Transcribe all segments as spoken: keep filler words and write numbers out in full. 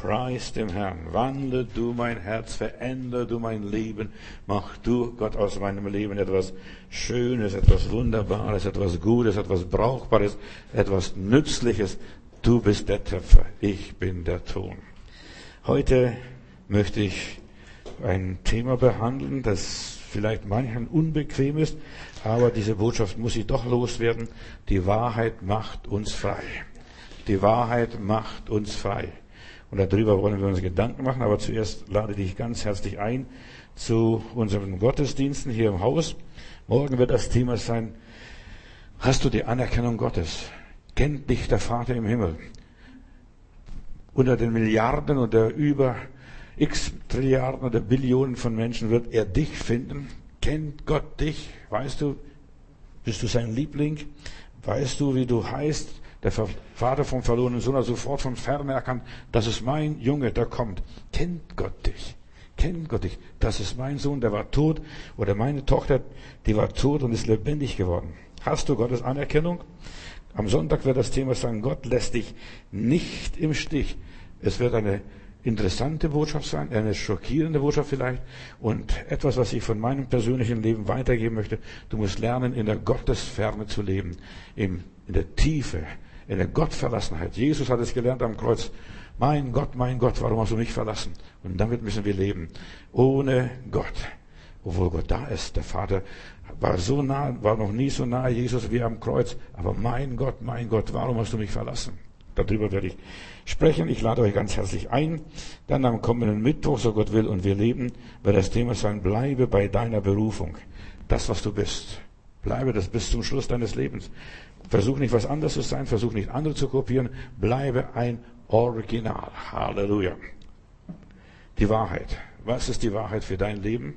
Preis dem Herrn. Wandle du mein Herz, verändere du mein Leben. Mach du, Gott, aus meinem Leben etwas Schönes, etwas Wunderbares, etwas Gutes, etwas Brauchbares, etwas Nützliches. Du bist der Töpfer, ich bin der Ton. Heute möchte ich ein Thema behandeln, das vielleicht manchen unbequem ist, aber diese Botschaft muss ich doch loswerden. Die Wahrheit macht uns frei. Die Wahrheit macht uns frei. Und darüber wollen wir uns Gedanken machen, aber zuerst lade dich ganz herzlich ein zu unseren Gottesdiensten hier im Haus. Morgen wird das Thema sein: Hast du die Anerkennung Gottes? Kennt dich der Vater im Himmel? Unter den Milliarden oder über x Trilliarden oder Billionen von Menschen wird er dich finden. Kennt Gott dich? Weißt du, bist du sein Liebling? Weißt du, wie du heißt? Der Vater vom verlorenen Sohn hat sofort von Ferne erkannt, das ist mein Junge, der kommt. Kennt Gott dich? Kennt Gott dich? Das ist mein Sohn, der war tot. Oder meine Tochter, die war tot und ist lebendig geworden. Hast du Gottes Anerkennung? Am Sonntag wird das Thema sein: Gott lässt dich nicht im Stich. Es wird eine interessante Botschaft sein, eine schockierende Botschaft vielleicht und etwas, was ich von meinem persönlichen Leben weitergeben möchte. Du musst lernen, in der Gottesferne zu leben, in, in der Tiefe, in der Gottverlassenheit. Jesus hat es gelernt am Kreuz. Mein Gott, mein Gott, warum hast du mich verlassen? Und damit müssen wir leben. Ohne Gott. Obwohl Gott da ist. Der Vater war so nah, war noch nie so nahe Jesus wie am Kreuz. Aber mein Gott, mein Gott, warum hast du mich verlassen? Darüber werde ich sprechen. Ich lade euch ganz herzlich ein. Dann am kommenden Mittwoch, so Gott will und wir leben, wird das Thema sein: Bleibe bei deiner Berufung. Das, was du bist. Bleibe das bis zum Schluss deines Lebens. Versuch nicht, was anderes zu sein. Versuch nicht, andere zu kopieren. Bleibe ein Original. Halleluja. Die Wahrheit. Was ist die Wahrheit für dein Leben?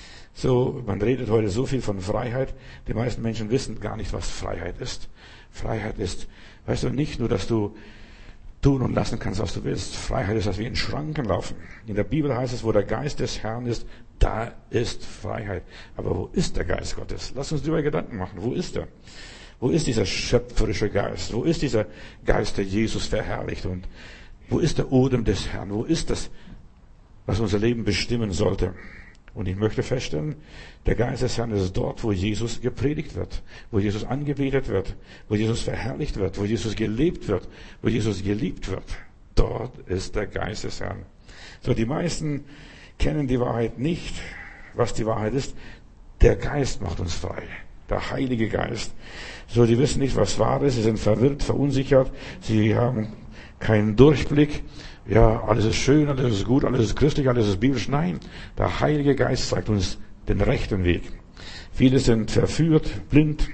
So, man redet heute so viel von Freiheit. Die meisten Menschen wissen gar nicht, was Freiheit ist. Freiheit ist, weißt du, nicht nur, dass du tun und lassen kannst, was du willst. Freiheit ist, dass wir in Schranken laufen. In der Bibel heißt es, wo der Geist des Herrn ist, da ist Freiheit. Aber wo ist der Geist Gottes? Lass uns darüber Gedanken machen. Wo ist er? Wo ist dieser schöpferische Geist? Wo ist dieser Geist, der Jesus verherrlicht? Und wo ist der Odem des Herrn? Wo ist das, was unser Leben bestimmen sollte? Und ich möchte feststellen, der Geist des Herrn ist dort, wo Jesus gepredigt wird, wo Jesus angebetet wird, wo Jesus verherrlicht wird, wo Jesus gelebt wird, wo Jesus geliebt wird. Dort ist der Geist des Herrn. So, die meisten kennen die Wahrheit nicht, was die Wahrheit ist. Der Geist macht uns frei. Der Heilige Geist. So, die wissen nicht, was wahr ist. Sie sind verwirrt, verunsichert. Sie haben keinen Durchblick. Ja, alles ist schön, alles ist gut, alles ist christlich, alles ist biblisch. Nein, der Heilige Geist zeigt uns den rechten Weg. Viele sind verführt, blind,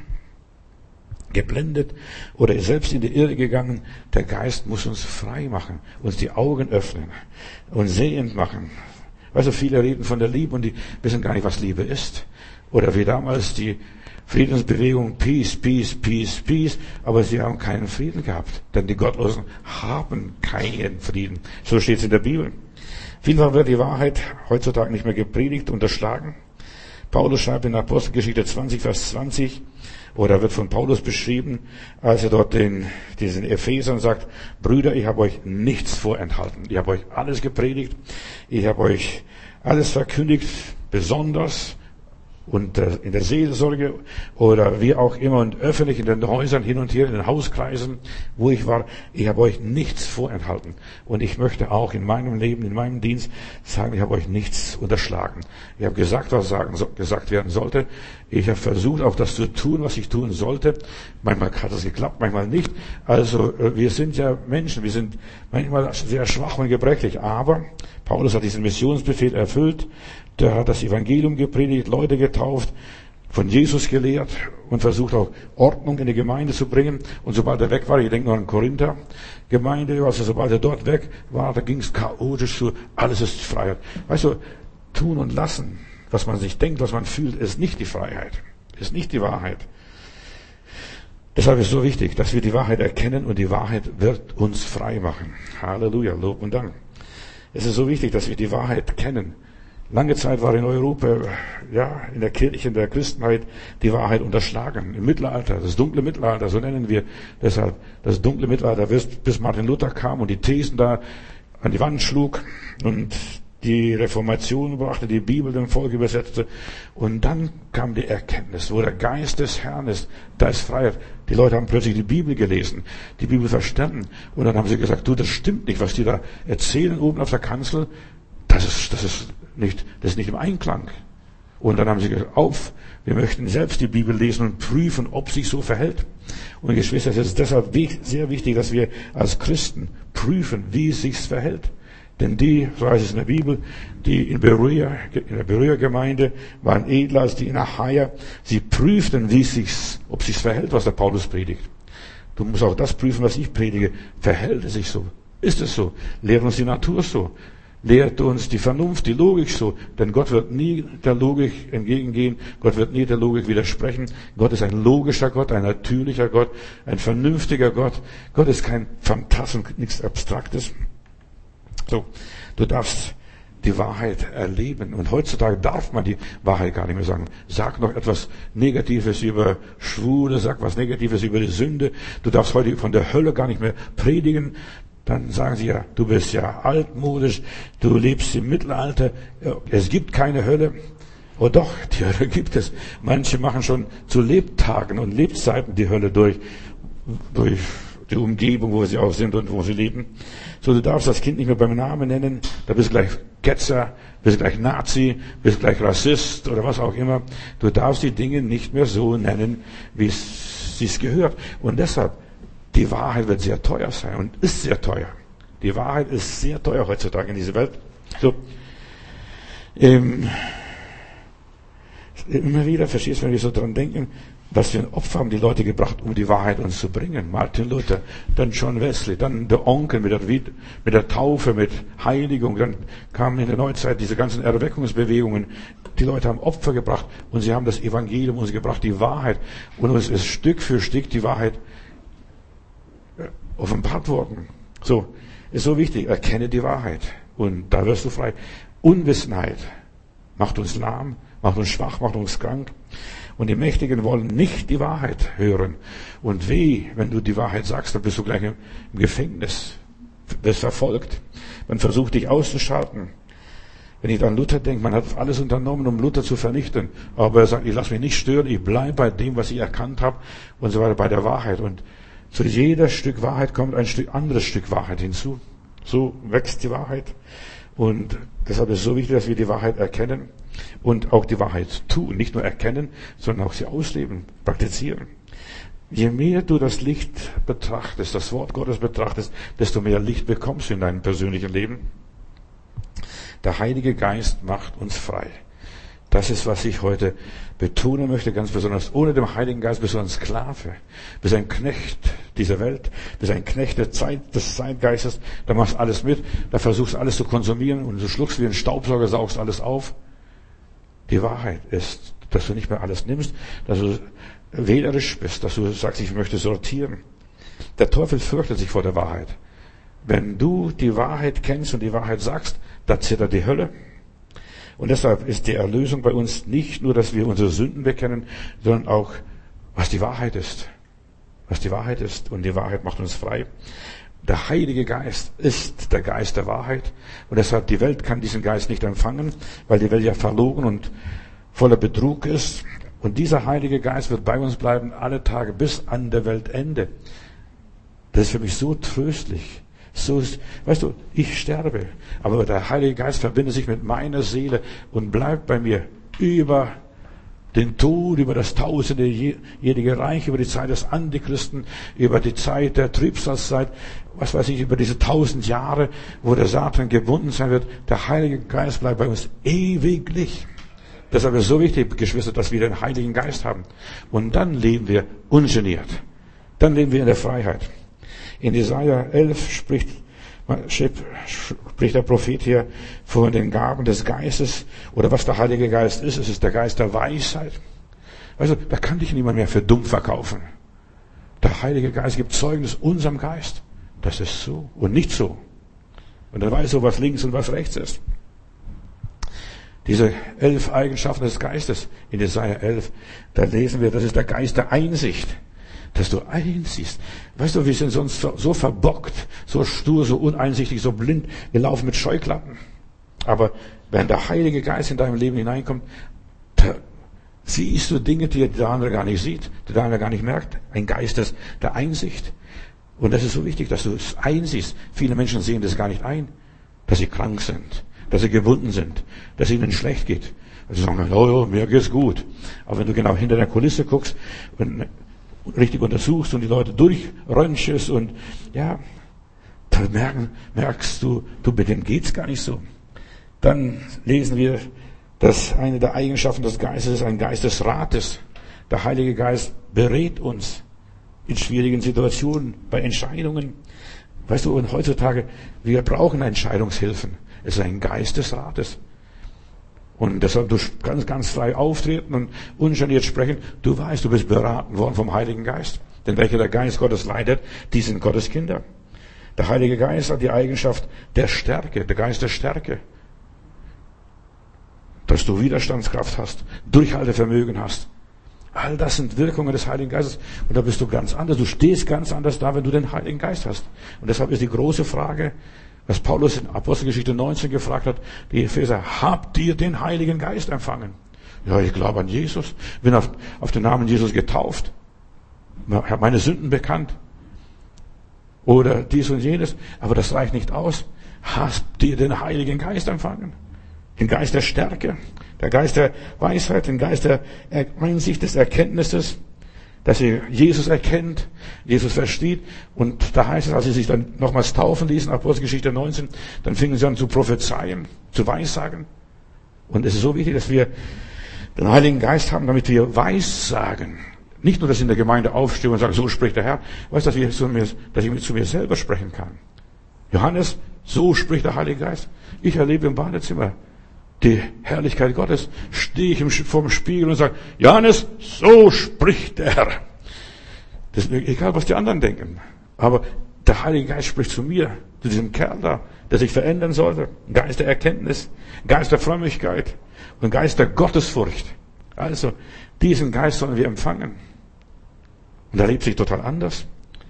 geblendet oder selbst in die Irre gegangen. Der Geist muss uns frei machen, uns die Augen öffnen und sehend machen. Weißt du, viele reden von der Liebe und die wissen gar nicht, was Liebe ist. Oder wie damals die Friedensbewegung, Peace, Peace, Peace, Peace, aber sie haben keinen Frieden gehabt, denn die Gottlosen haben keinen Frieden. So steht es in der Bibel. Vielfach wird die Wahrheit heutzutage nicht mehr gepredigt, unterschlagen. Paulus schreibt in Apostelgeschichte zwanzig, Vers zwanzig, oder wird von Paulus beschrieben, als er dort den, diesen Ephesern sagt: Brüder, ich habe euch nichts vorenthalten. Ich habe euch alles gepredigt. Ich habe euch alles verkündigt, besonders und in der Seelsorge oder wie auch immer und öffentlich in den Häusern hin und her, in den Hauskreisen, wo ich war. Ich habe euch nichts vorenthalten. Und ich möchte auch in meinem Leben, in meinem Dienst sagen, ich habe euch nichts unterschlagen. Ich habe gesagt, was sagen, gesagt werden sollte. Ich habe versucht, auch das zu tun, was ich tun sollte. Manchmal hat es geklappt, manchmal nicht. Also wir sind ja Menschen, wir sind manchmal sehr schwach und gebrechlich. Aber Paulus hat diesen Missionsbefehl erfüllt. Der hat das Evangelium gepredigt, Leute getauft, von Jesus gelehrt und versucht auch Ordnung in die Gemeinde zu bringen. Und sobald er weg war, ich denke noch an Korinther Gemeinde, also sobald er dort weg war, da ging es chaotisch zu, alles ist Freiheit. Weißt du, tun und lassen, was man sich denkt, was man fühlt, ist nicht die Freiheit, ist nicht die Wahrheit. Deshalb ist es so wichtig, dass wir die Wahrheit erkennen und die Wahrheit wird uns frei machen. Halleluja, Lob und Dank. Es ist so wichtig, dass wir die Wahrheit kennen. Lange Zeit war in Europa, ja, in der Kirche, in der Christenheit die Wahrheit unterschlagen. Im Mittelalter, das dunkle Mittelalter, so nennen wir deshalb das dunkle Mittelalter, bis Martin Luther kam und die Thesen da an die Wand schlug und die Reformation brachte, die Bibel dem Volk übersetzte. Und dann kam die Erkenntnis, wo der Geist des Herrn ist, da ist Freiheit. Die Leute haben plötzlich die Bibel gelesen, die Bibel verstanden. Und dann haben sie gesagt, du, das stimmt nicht, was die da erzählen oben auf der Kanzel. Das ist, das ist nicht, das ist nicht im Einklang. Und dann haben sie gesagt, auf, wir möchten selbst die Bibel lesen und prüfen, ob sich so verhält. Und Geschwister, es ist deshalb sehr wichtig, dass wir als Christen prüfen, wie es sich verhält. Denn die, so heißt es in der Bibel, die in Berea, in der Berea-Gemeinde waren edler als die in Achaia. Sie prüften, wie es sich, ob es sich verhält, was der Paulus predigt. Du musst auch das prüfen, was ich predige. Verhält es sich so? Ist es so? Lehrt uns die Natur so? Lehrt uns die Vernunft, die Logik so? Denn Gott wird nie der Logik entgegengehen. Gott wird nie der Logik widersprechen. Gott ist ein logischer Gott, ein natürlicher Gott, ein vernünftiger Gott. Gott ist kein Phantasm, nichts Abstraktes. So, du darfst die Wahrheit erleben. Und heutzutage darf man die Wahrheit gar nicht mehr sagen. Sag noch etwas Negatives über Schwule, sag was Negatives über die Sünde. Du darfst heute von der Hölle gar nicht mehr predigen. Dann sagen sie ja, du bist ja altmodisch, du lebst im Mittelalter, es gibt keine Hölle. Oh doch, die Hölle gibt es. Manche machen schon zu Lebtagen und Lebzeiten die Hölle durch, durch die Umgebung, wo sie auch sind und wo sie leben. So, du darfst das Kind nicht mehr beim Namen nennen, da bist du gleich Ketzer, bist du gleich Nazi, bist du gleich Rassist oder was auch immer. Du darfst die Dinge nicht mehr so nennen, wie es sich gehört. Und deshalb, die Wahrheit wird sehr teuer sein und ist sehr teuer. Die Wahrheit ist sehr teuer heutzutage in dieser Welt. So, ähm, immer wieder, verstehst du, wenn wir so dran denken, was für ein Opfer haben die Leute gebracht, um die Wahrheit uns zu bringen. Martin Luther, dann John Wesley, dann der Onkel mit der, mit der Taufe, mit Heiligung, dann kamen in der Neuzeit diese ganzen Erweckungsbewegungen. Die Leute haben Opfer gebracht und sie haben das Evangelium uns gebracht, die Wahrheit. Und uns ist Stück für Stück die Wahrheit offenbart worden. So, ist so wichtig. Erkenne die Wahrheit und da wirst du frei. Unwissenheit macht uns lahm, macht uns schwach, macht uns krank. Und die Mächtigen wollen nicht die Wahrheit hören. Und weh, wenn du die Wahrheit sagst, dann bist du gleich im Gefängnis, wirst verfolgt. Man versucht dich auszuschalten. Wenn ich an Luther denke, man hat alles unternommen, um Luther zu vernichten. Aber er sagt, ich lasse mich nicht stören, ich bleibe bei dem, was ich erkannt habe und so weiter, bei der Wahrheit. Und zu jeder Stück Wahrheit kommt ein Stück anderes Stück Wahrheit hinzu. So wächst die Wahrheit. Und deshalb ist es so wichtig, dass wir die Wahrheit erkennen und auch die Wahrheit tun. Nicht nur erkennen, sondern auch sie ausleben, praktizieren. Je mehr du das Licht betrachtest, das Wort Gottes betrachtest, desto mehr Licht bekommst du in deinem persönlichen Leben. Der Heilige Geist macht uns frei. Das ist, was ich heute betonen möchte, ganz besonders. Ohne den Heiligen Geist bist du ein Sklave, bist ein Knecht dieser Welt, bist ein Knecht der Zeit, des Zeitgeistes. Da machst du alles mit, da versuchst du alles zu konsumieren und du schluckst wie ein Staubsauger, saugst alles auf. Die Wahrheit ist, dass du nicht mehr alles nimmst, dass du wählerisch bist, dass du sagst, ich möchte sortieren. Der Teufel fürchtet sich vor der Wahrheit. Wenn du die Wahrheit kennst und die Wahrheit sagst, da zittert die Hölle. Und deshalb ist die Erlösung bei uns nicht nur, dass wir unsere Sünden bekennen, sondern auch, was die Wahrheit ist. Was die Wahrheit ist. Und die Wahrheit macht uns frei. Der Heilige Geist ist der Geist der Wahrheit. Und deshalb, die Welt kann diesen Geist nicht empfangen, weil die Welt ja verlogen und voller Betrug ist. Und dieser Heilige Geist wird bei uns bleiben alle Tage bis an der Weltende. Das ist für mich so tröstlich. So ist, weißt du, ich sterbe, aber der Heilige Geist verbindet sich mit meiner Seele und bleibt bei mir über den Tod, über das tausendjährige Reich, über die Zeit des Antichristen, über die Zeit der Trübsalzeit, was weiß ich, über diese tausend Jahre, wo der Satan gebunden sein wird. Der Heilige Geist bleibt bei uns ewiglich. Deshalb ist es so wichtig, Geschwister, dass wir den Heiligen Geist haben. Und dann leben wir ungeniert. Dann leben wir in der Freiheit. In Jesaja elf spricht, spricht der Prophet hier von den Gaben des Geistes oder was der Heilige Geist ist. Es ist der Geist der Weisheit. Also, da kann dich niemand mehr für dumm verkaufen. Der Heilige Geist gibt Zeugnis unserem Geist. Das ist so und nicht so. Und dann weißt du, was links und was rechts ist. Diese elf Eigenschaften des Geistes in Jesaja elf, da lesen wir, das ist der Geist der Einsicht. dass du einsiehst. Weißt du, wir sind sonst so, so verbockt, so stur, so uneinsichtig, so blind. Wir laufen mit Scheuklappen. Aber wenn der Heilige Geist in deinem Leben hineinkommt, da siehst du Dinge, die der andere gar nicht sieht, die der andere gar nicht merkt. Ein Geist des, der Einsicht. Und das ist so wichtig, dass du es einsiehst. Viele Menschen sehen das gar nicht ein, dass sie krank sind, dass sie gebunden sind, dass es ihnen schlecht geht. Also sagen, oh, oh, mir geht's gut. Aber wenn du genau hinter der Kulisse guckst und richtig untersuchst und die Leute durchröntgest und ja, dann merken, merkst du, du, mit dem geht's gar nicht so. Dann lesen wir, dass eine der Eigenschaften des Geistes ist ein Geist des Rates. Der Heilige Geist berät uns in schwierigen Situationen, bei Entscheidungen. Weißt du, und heutzutage, wir brauchen Entscheidungshilfen. Es ist ein Geist des Rates. Und deshalb, du kannst ganz frei auftreten und ungeniert sprechen. Du weißt, du bist beraten worden vom Heiligen Geist. Denn welcher der Geist Gottes leitet, die sind Gottes Kinder. Der Heilige Geist hat die Eigenschaft der Stärke, der Geist der Stärke. Dass du Widerstandskraft hast, Durchhaltevermögen hast. All das sind Wirkungen des Heiligen Geistes. Und da bist du ganz anders. Du stehst ganz anders da, wenn du den Heiligen Geist hast. Und deshalb ist die große Frage, was Paulus in Apostelgeschichte neunzehn gefragt hat, die Epheser, habt ihr den Heiligen Geist empfangen? Ja, ich glaube an Jesus, bin auf, auf den Namen Jesus getauft, habe meine Sünden bekannt oder dies und jenes, aber das reicht nicht aus. Habt ihr den Heiligen Geist empfangen? Den Geist der Stärke, der Geist der Weisheit, den Geist der Einsicht, des Erkenntnisses, dass ihr Jesus erkennt, Jesus versteht. Und da heißt es, als sie sich dann nochmals taufen ließen, Apostelgeschichte neunzehn, dann fingen sie an zu prophezeien, zu weissagen. Und es ist so wichtig, dass wir den Heiligen Geist haben, damit wir weissagen. Nicht nur, dass ich in der Gemeinde aufstehe und sage, so spricht der Herr. Weißt du, dass ich, zu mir, dass ich zu mir selber sprechen kann. Johannes, so spricht der Heilige Geist. Ich erlebe im Badezimmer die Herrlichkeit Gottes, stehe ich vor dem Spiegel und sage, Johannes, so spricht der Herr. Das ist mir egal, was die anderen denken. Aber der Heilige Geist spricht zu mir, zu diesem Kerl da, der sich verändern sollte. Ein Geist der Erkenntnis, ein Geist der Frömmigkeit und ein Geist der Gottesfurcht. Also, diesen Geist sollen wir empfangen. Und er lebt sich total anders.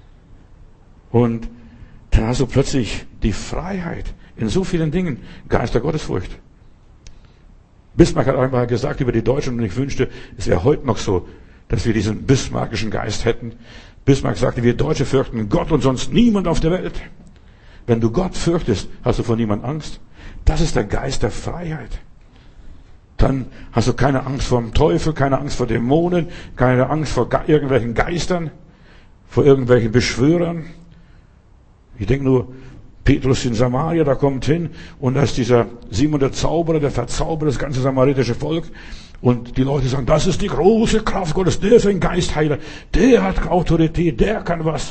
Und dann hast du plötzlich die Freiheit in so vielen Dingen, Geist der Gottesfurcht. Bismarck hat einmal gesagt über die Deutschen, und ich wünschte, es wäre heute noch so, dass wir diesen bismarckischen Geist hätten. Bismarck sagte, wir Deutsche fürchten Gott und sonst niemand auf der Welt. Wenn du Gott fürchtest, hast du vor niemand Angst. Das ist der Geist der Freiheit. Dann hast du keine Angst vor dem Teufel, keine Angst vor Dämonen, keine Angst vor irgendwelchen Geistern, vor irgendwelchen Beschwörern. Ich denke nur, Petrus in Samaria, da kommt hin und da ist dieser Simon der Zauberer, der verzaubert das ganze samaritische Volk und die Leute sagen, das ist die große Kraft Gottes, der ist ein Geistheiler, der hat Autorität, der kann was.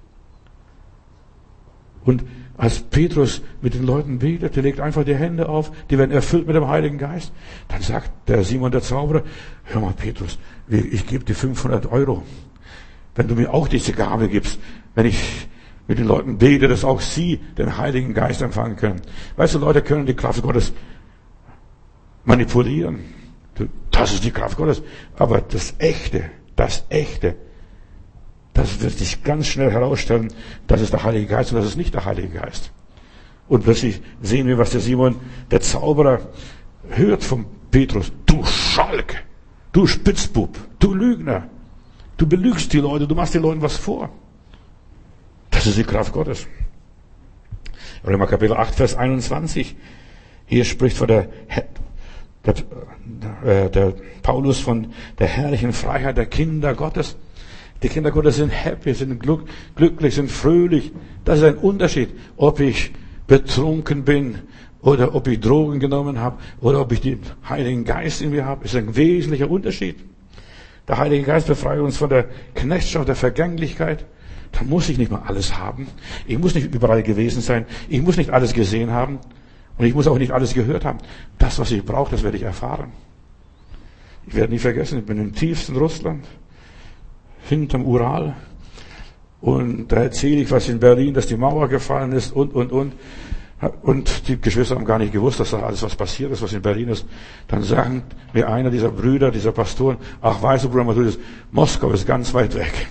Und als Petrus mit den Leuten betet, der legt einfach die Hände auf, die werden erfüllt mit dem Heiligen Geist, dann sagt der Simon der Zauberer, hör mal Petrus, ich gebe dir fünfhundert Euro, wenn du mir auch diese Gabe gibst, wenn ich mit den Leuten bete, dass auch sie den Heiligen Geist empfangen können. Weißt du, Leute können die Kraft Gottes manipulieren. Das ist die Kraft Gottes. Aber das Echte, das Echte, das wird sich ganz schnell herausstellen, das ist der Heilige Geist und das ist nicht der Heilige Geist. Und plötzlich sehen wir, was der Simon, der Zauberer, hört vom Petrus. Du Schalk, du Spitzbub, du Lügner, du belügst die Leute, du machst den Leuten was vor. Das ist die Kraft Gottes. Römer Kapitel acht, Vers einundzwanzig. Hier spricht von der, der, der, der Paulus von der herrlichen Freiheit der Kinder Gottes. Die Kinder Gottes sind happy, sind glück, glücklich, sind fröhlich. Das ist ein Unterschied, ob ich betrunken bin oder ob ich Drogen genommen habe oder ob ich den Heiligen Geist in mir habe. Das ist ein wesentlicher Unterschied. Der Heilige Geist befreit uns von der Knechtschaft der Vergänglichkeit. Da muss ich nicht mal alles haben. Ich muss nicht überall gewesen sein. Ich muss nicht alles gesehen haben. Und ich muss auch nicht alles gehört haben. Das, was ich brauche, das werde ich erfahren. Ich werde nie vergessen, ich bin im tiefsten Russland, hinterm Ural. Und da erzähle ich was in Berlin, dass die Mauer gefallen ist und, und, und. Und die Geschwister haben gar nicht gewusst, dass da alles was passiert ist, was in Berlin ist. Dann sagen mir einer dieser Brüder, dieser Pastoren, ach weißt du, Bruder Matthäus, Moskau ist ganz weit weg.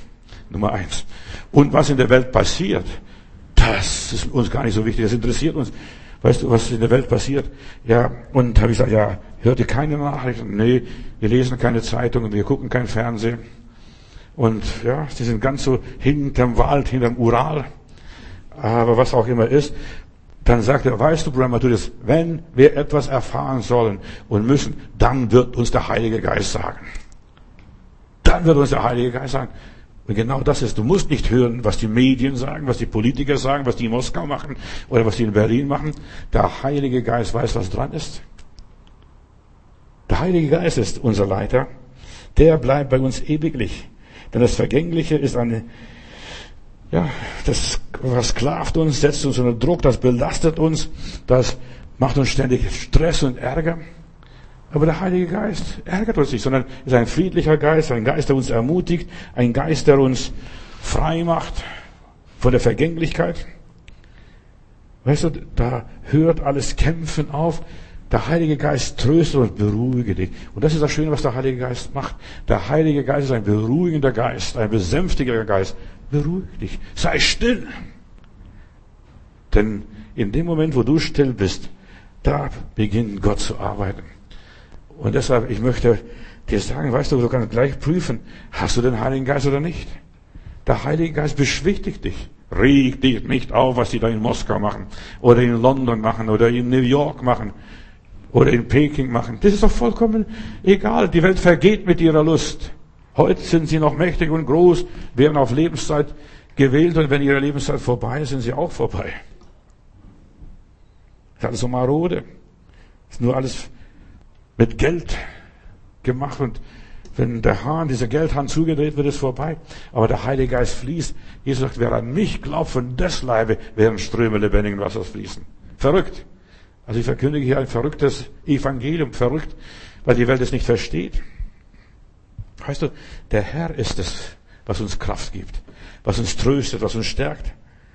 Nummer eins. Und was in der Welt passiert, das ist uns gar nicht so wichtig. Das interessiert uns. Weißt du, was in der Welt passiert? Ja, und habe ich gesagt, ja, hört ihr keine Nachrichten? Nee, wir lesen keine Zeitungen, wir gucken kein Fernsehen. Und ja, sie sind ganz so hinterm Wald, hinterm Ural. Aber was auch immer ist, dann sagt er, weißt du, Bruder Matthäus, wenn wir etwas erfahren sollen und müssen, dann wird uns der Heilige Geist sagen. Dann wird uns der Heilige Geist sagen. Und genau das ist, du musst nicht hören, was die Medien sagen, was die Politiker sagen, was die in Moskau machen oder was die in Berlin machen. Der Heilige Geist weiß, was dran ist. Der Heilige Geist ist unser Leiter. Der bleibt bei uns ewiglich. Denn das Vergängliche ist eine, ja, das versklavt uns, setzt uns unter Druck, das belastet uns, das macht uns ständig Stress und Ärger. Aber der Heilige Geist ärgert uns nicht, sondern ist ein friedlicher Geist, ein Geist, der uns ermutigt, ein Geist, der uns frei macht von der Vergänglichkeit. Weißt du, da hört alles Kämpfen auf. Der Heilige Geist tröstet und beruhigt dich. Und das ist das Schöne, was der Heilige Geist macht. Der Heilige Geist ist ein beruhigender Geist, ein besänftiger Geist. Beruhig dich. Sei still. Denn in dem Moment, wo du still bist, da beginnt Gott zu arbeiten. Und deshalb, ich möchte dir sagen, weißt du, du kannst gleich prüfen, hast du den Heiligen Geist oder nicht? Der Heilige Geist beschwichtigt dich. Reg dich nicht auf, was die da in Moskau machen, oder in London machen, oder in New York machen, oder in Peking machen. Das ist doch vollkommen egal. Die Welt vergeht mit ihrer Lust. Heute sind sie noch mächtig und groß, werden auf Lebenszeit gewählt, und wenn ihre Lebenszeit vorbei ist, sind sie auch vorbei. Das ist alles so marode. Das ist nur alles mit Geld gemacht, und wenn der Hahn, dieser Geldhahn zugedreht wird, ist vorbei. Aber der Heilige Geist fließt. Jesus sagt, wer an mich glaubt, von des Leibe werden Ströme lebendigen Wassers fließen. Verrückt. Also ich verkündige hier ein verrücktes Evangelium. Verrückt, weil die Welt es nicht versteht. Weißt du, der Herr ist es, was uns Kraft gibt, was uns tröstet, was uns stärkt.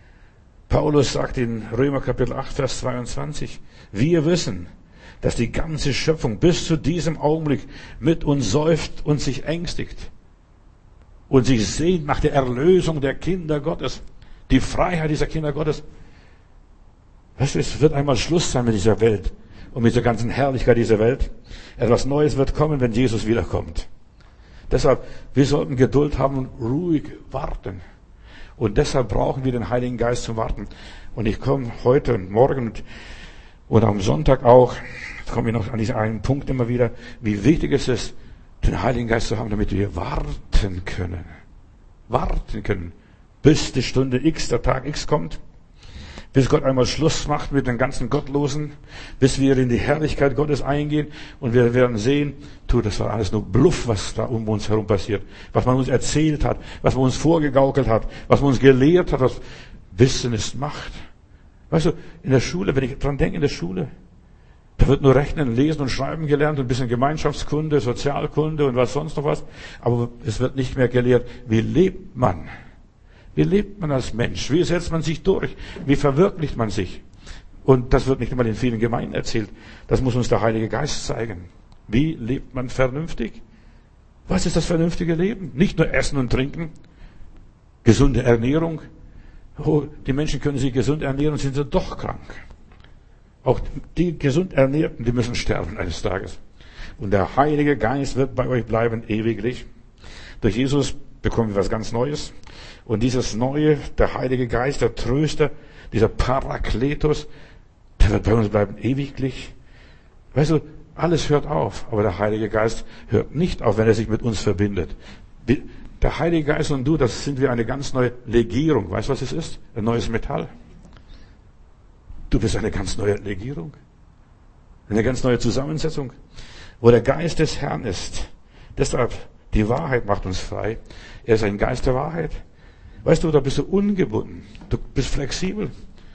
Paulus sagt in Römer Kapitel acht, Vers zweiundzwanzig, wir wissen, dass die ganze Schöpfung bis zu diesem Augenblick mit uns seufzt und sich ängstigt und sich sehnt nach der Erlösung der Kinder Gottes, die Freiheit dieser Kinder Gottes. Weißt du, es wird einmal Schluss sein mit dieser Welt und mit der ganzen Herrlichkeit dieser Welt. Etwas Neues wird kommen, wenn Jesus wiederkommt. Deshalb, wir sollten Geduld haben und ruhig warten. Und deshalb brauchen wir den Heiligen Geist zum Warten. Und ich komme heute und morgen und, und am Sonntag auch, komme ich noch an diesen einen Punkt immer wieder, wie wichtig es ist, den Heiligen Geist zu haben, damit wir warten können. Warten können. Bis die Stunde X, der Tag X kommt. Bis Gott einmal Schluss macht mit den ganzen Gottlosen. Bis wir in die Herrlichkeit Gottes eingehen. Und wir werden sehen, tu, das war alles nur Bluff, was da um uns herum passiert. Was man uns erzählt hat. Was man uns vorgegaukelt hat. Was man uns gelehrt hat. Was Wissen ist Macht. Weißt du, in der Schule, wenn ich dran denke, in der Schule, da wird nur Rechnen, Lesen und Schreiben gelernt und ein bisschen Gemeinschaftskunde, Sozialkunde und was sonst noch was. Aber es wird nicht mehr gelehrt, wie lebt man? Wie lebt man als Mensch? Wie setzt man sich durch? Wie verwirklicht man sich? Und das wird nicht einmal in vielen Gemeinden erzählt. Das muss uns der Heilige Geist zeigen. Wie lebt man vernünftig? Was ist das vernünftige Leben? Nicht nur Essen und Trinken, gesunde Ernährung. Oh, die Menschen können sich gesund ernähren und sind so doch krank. Auch die gesund Ernährten, die müssen sterben eines Tages. Und der Heilige Geist wird bei euch bleiben ewiglich. Durch Jesus bekommen wir was ganz Neues. Und dieses Neue, der Heilige Geist, der Tröster, dieser Parakletos, der wird bei uns bleiben ewiglich. Weißt du, alles hört auf, aber der Heilige Geist hört nicht auf, wenn er sich mit uns verbindet. Der Heilige Geist und du, das sind wir eine ganz neue Legierung. Weißt du, was es ist? Ein neues Metall. Du bist eine ganz neue Legierung. Eine ganz neue Zusammensetzung. Wo der Geist des Herrn ist. Deshalb, die Wahrheit macht uns frei. Er ist ein Geist der Wahrheit. Weißt du, da bist du ungebunden. Du bist flexibel.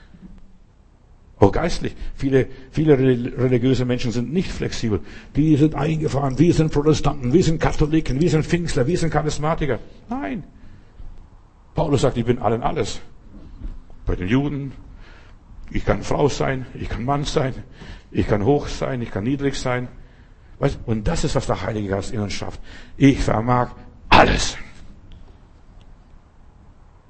Auch geistlich. Viele, viele religiöse Menschen sind nicht flexibel. Die sind eingefahren. Wir sind Protestanten. Wir sind Katholiken. Wir sind Pfingstler. Wir sind Charismatiker. Nein. Paulus sagt, ich bin allen alles. Bei den Juden. Ich kann Frau sein. Ich kann Mann sein. Ich kann hoch sein. Ich kann niedrig sein. Weißt, und das ist, was der Heilige Geist in uns schafft. Ich vermag alles.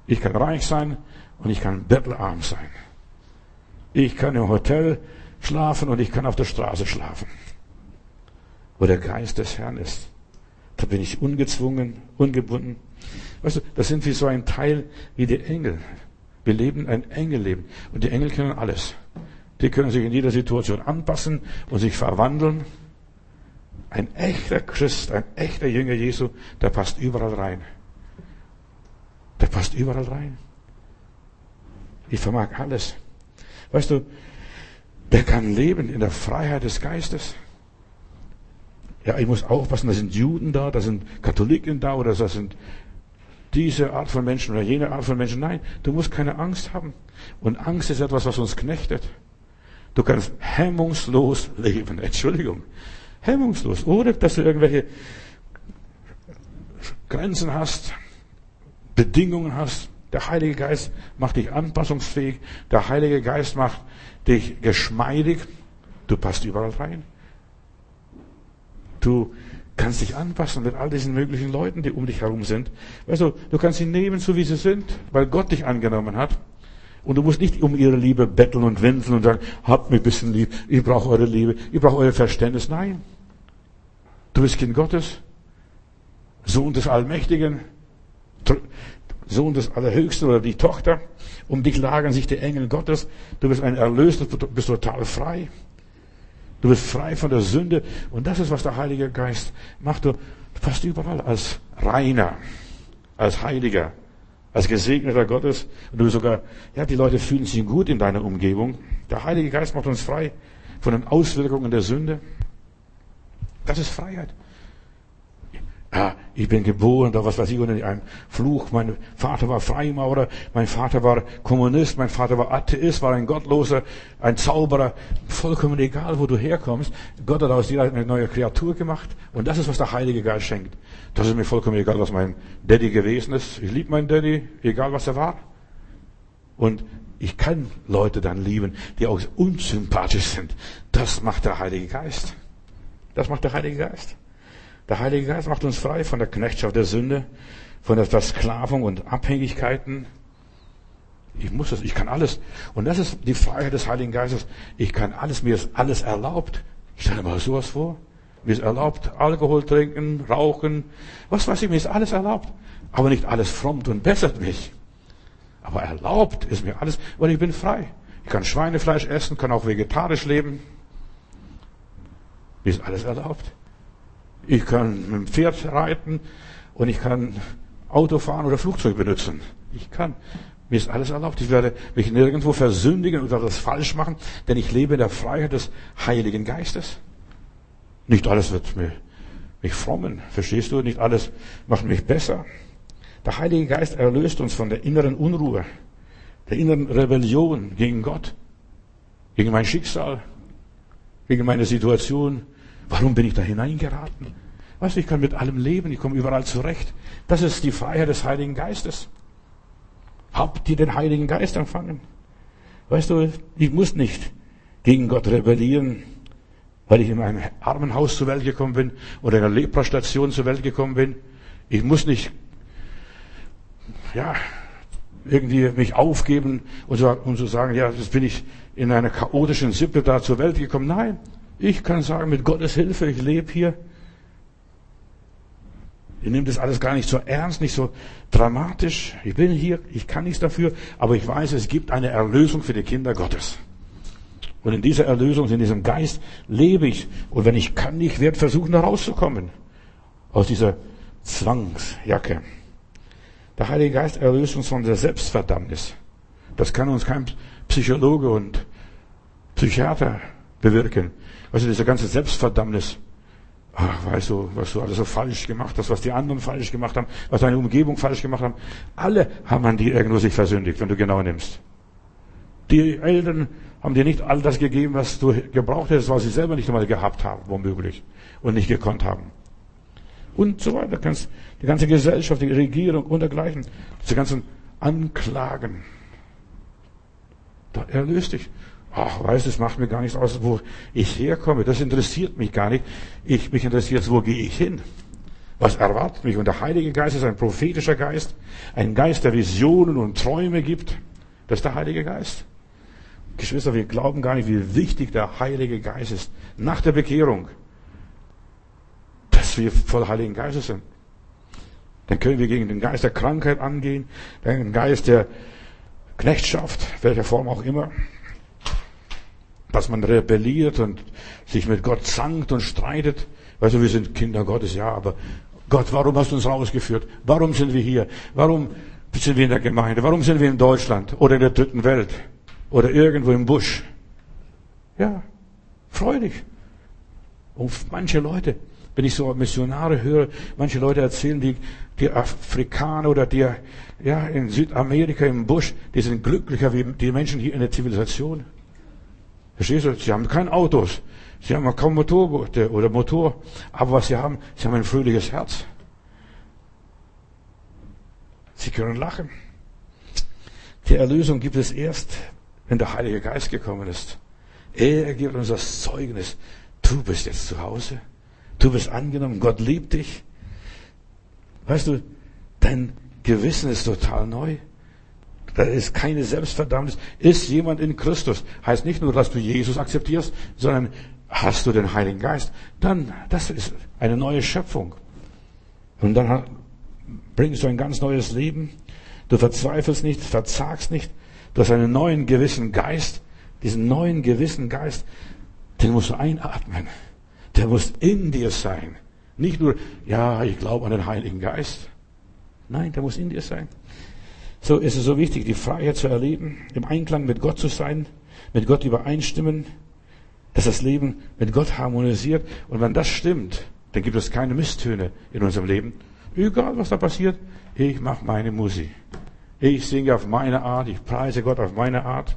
Ich kann reich sein und ich kann bettelarm sein. Ich kann im Hotel schlafen und ich kann auf der Straße schlafen. Wo der Geist des Herrn ist, da bin ich ungezwungen, ungebunden. Weißt du, das sind wie so ein Teil wie die Engel. Wir leben ein Engelleben. Und die Engel können alles. Die können sich in jeder Situation anpassen und sich verwandeln. Ein echter Christ, ein echter Jünger Jesu, der passt überall rein. Der passt überall rein. Ich vermag alles. Weißt du, der kann leben in der Freiheit des Geistes. Ja, ich muss aufpassen, da sind Juden da, da sind Katholiken da oder das sind diese Art von Menschen oder jene Art von Menschen. Nein, du musst keine Angst haben. Und Angst ist etwas, was uns knechtet. Du kannst hemmungslos leben. Entschuldigung. Hemmungslos. Ohne, dass du irgendwelche Grenzen hast, Bedingungen hast. Der Heilige Geist macht dich anpassungsfähig. Der Heilige Geist macht dich geschmeidig. Du passt überall rein. Du kannst dich anpassen mit all diesen möglichen Leuten, die um dich herum sind. Weißt du, du kannst sie nehmen, so wie sie sind, weil Gott dich angenommen hat. Und du musst nicht um ihre Liebe betteln und winseln und sagen, habt mich ein bisschen lieb, ich brauche eure Liebe, ich brauche euer Verständnis. Nein. Du bist Kind Gottes, Sohn des Allmächtigen, Sohn des Allerhöchsten oder die Tochter. Um dich lagern sich die Engel Gottes. Du bist ein Erlöster, du bist total frei. Du bist frei von der Sünde. Und das ist, was der Heilige Geist macht. Du passt überall als Reiner, als Heiliger, als Gesegneter Gottes. Und du bist sogar, ja, die Leute fühlen sich gut in deiner Umgebung. Der Heilige Geist macht uns frei von den Auswirkungen der Sünde. Das ist Freiheit. Ja, ich bin geboren, da was weiß ich, unter einem Fluch. Mein Vater war Freimaurer, mein Vater war Kommunist, mein Vater war Atheist, war ein Gottloser, ein Zauberer. Vollkommen egal, wo du herkommst. Gott hat aus dir eine neue Kreatur gemacht. Und das ist, was der Heilige Geist schenkt. Das ist mir vollkommen egal, was mein Daddy gewesen ist. Ich liebe meinen Daddy, egal was er war. Und ich kann Leute dann lieben, die auch unsympathisch sind. Das macht der Heilige Geist. Das macht der Heilige Geist. Der Heilige Geist macht uns frei von der Knechtschaft der Sünde, von der Versklavung und Abhängigkeiten. Ich muss das, ich kann alles. Und das ist die Freiheit des Heiligen Geistes. Ich kann alles, mir ist alles erlaubt. Stell dir mal sowas vor. Mir ist erlaubt, Alkohol trinken, rauchen. Was weiß ich, mir ist alles erlaubt. Aber nicht alles frommt und bessert mich. Aber erlaubt ist mir alles, weil ich bin frei. Ich kann Schweinefleisch essen, kann auch vegetarisch leben. Mir ist alles erlaubt. Ich kann mit dem Pferd reiten und ich kann Auto fahren oder Flugzeug benutzen. Ich kann. Mir ist alles erlaubt. Ich werde mich nirgendwo versündigen oder das falsch machen, denn ich lebe in der Freiheit des Heiligen Geistes. Nicht alles wird mich, mich frommen. Verstehst du? Nicht alles macht mich besser. Der Heilige Geist erlöst uns von der inneren Unruhe, der inneren Rebellion gegen Gott, gegen mein Schicksal, gegen meine Situation. Warum bin ich da hineingeraten? Weißt du, ich kann mit allem leben, ich komme überall zurecht. Das ist die Freiheit des Heiligen Geistes. Habt ihr den Heiligen Geist empfangen? Weißt du, ich muss nicht gegen Gott rebellieren, weil ich in einem Armenhaus zur Welt gekommen bin oder in einer Leprastation zur Welt gekommen bin. Ich muss nicht, ja, irgendwie mich aufgeben und so, und so sagen, ja, jetzt bin ich in einer chaotischen Sippe da zur Welt gekommen. Nein. Ich kann sagen, mit Gottes Hilfe, ich lebe hier. Ich nehme das alles gar nicht so ernst, nicht so dramatisch. Ich bin hier, ich kann nichts dafür, aber ich weiß, es gibt eine Erlösung für die Kinder Gottes. Und in dieser Erlösung, in diesem Geist lebe ich. Und wenn ich kann, ich werde versuchen, da rauszukommen. Aus dieser Zwangsjacke. Der Heilige Geist erlöst uns von der Selbstverdammnis. Das kann uns kein Psychologe und Psychiater bewirken. Also diese ganze Selbstverdammnis. Ach, weißt du, was du alles so falsch gemacht hast, was die anderen falsch gemacht haben, was deine Umgebung falsch gemacht haben. Alle haben an dir irgendwo sich versündigt, wenn du genau nimmst. Die Eltern haben dir nicht all das gegeben, was du gebraucht hättest, was sie selber nicht einmal gehabt haben, womöglich, und nicht gekonnt haben. Und so weiter. Die ganze Gesellschaft, die Regierung und dergleichen, diese ganzen Anklagen. Da erlöst dich. Ach, weißt du, es macht mir gar nichts aus, wo ich herkomme. Das interessiert mich gar nicht. Ich, mich interessiert, wo gehe ich hin? Was erwartet mich? Und der Heilige Geist ist ein prophetischer Geist, ein Geist, der Visionen und Träume gibt. Das ist der Heilige Geist. Geschwister, wir glauben gar nicht, wie wichtig der Heilige Geist ist. Nach der Bekehrung, dass wir voll Heiligen Geistes sind. Dann können wir gegen den Geist der Krankheit angehen, den Geist der Knechtschaft, welcher Form auch immer. Dass man rebelliert und sich mit Gott zankt und streitet. Weißt du, wir sind Kinder Gottes, ja, aber Gott, warum hast du uns rausgeführt? Warum sind wir hier? Warum sind wir in der Gemeinde? Warum sind wir in Deutschland oder in der dritten Welt? Oder irgendwo im Busch? Ja, freudig. Und manche Leute, wenn ich so Missionare höre, manche Leute erzählen, die, die Afrikaner oder die, ja, in Südamerika im Busch, die sind glücklicher wie die Menschen hier in der Zivilisation. Verstehst du? Sie haben keine Autos. Sie haben kaum Motorboote oder Motor. Aber was sie haben, sie haben ein fröhliches Herz. Sie können lachen. Die Erlösung gibt es erst, wenn der Heilige Geist gekommen ist. Er gibt uns das Zeugnis. Du bist jetzt zu Hause. Du bist angenommen. Gott liebt dich. Weißt du, dein Gewissen ist total neu. Da ist keine Selbstverdammnis. Ist jemand in Christus? Heißt nicht nur, dass du Jesus akzeptierst, sondern hast du den Heiligen Geist. Dann, das ist eine neue Schöpfung. Und dann bringst du ein ganz neues Leben. Du verzweifelst nicht, verzagst nicht. Du hast einen neuen gewissen Geist. Diesen neuen gewissen Geist, den musst du einatmen. Der muss in dir sein. Nicht nur, ja, ich glaube an den Heiligen Geist. Nein, der muss in dir sein. So ist es so wichtig, die Freiheit zu erleben, im Einklang mit Gott zu sein, mit Gott übereinstimmen, dass das Leben mit Gott harmonisiert. Und wenn das stimmt, dann gibt es keine Misstöne in unserem Leben. Egal, was da passiert, ich mache meine Musik. Ich singe auf meine Art, ich preise Gott auf meine Art.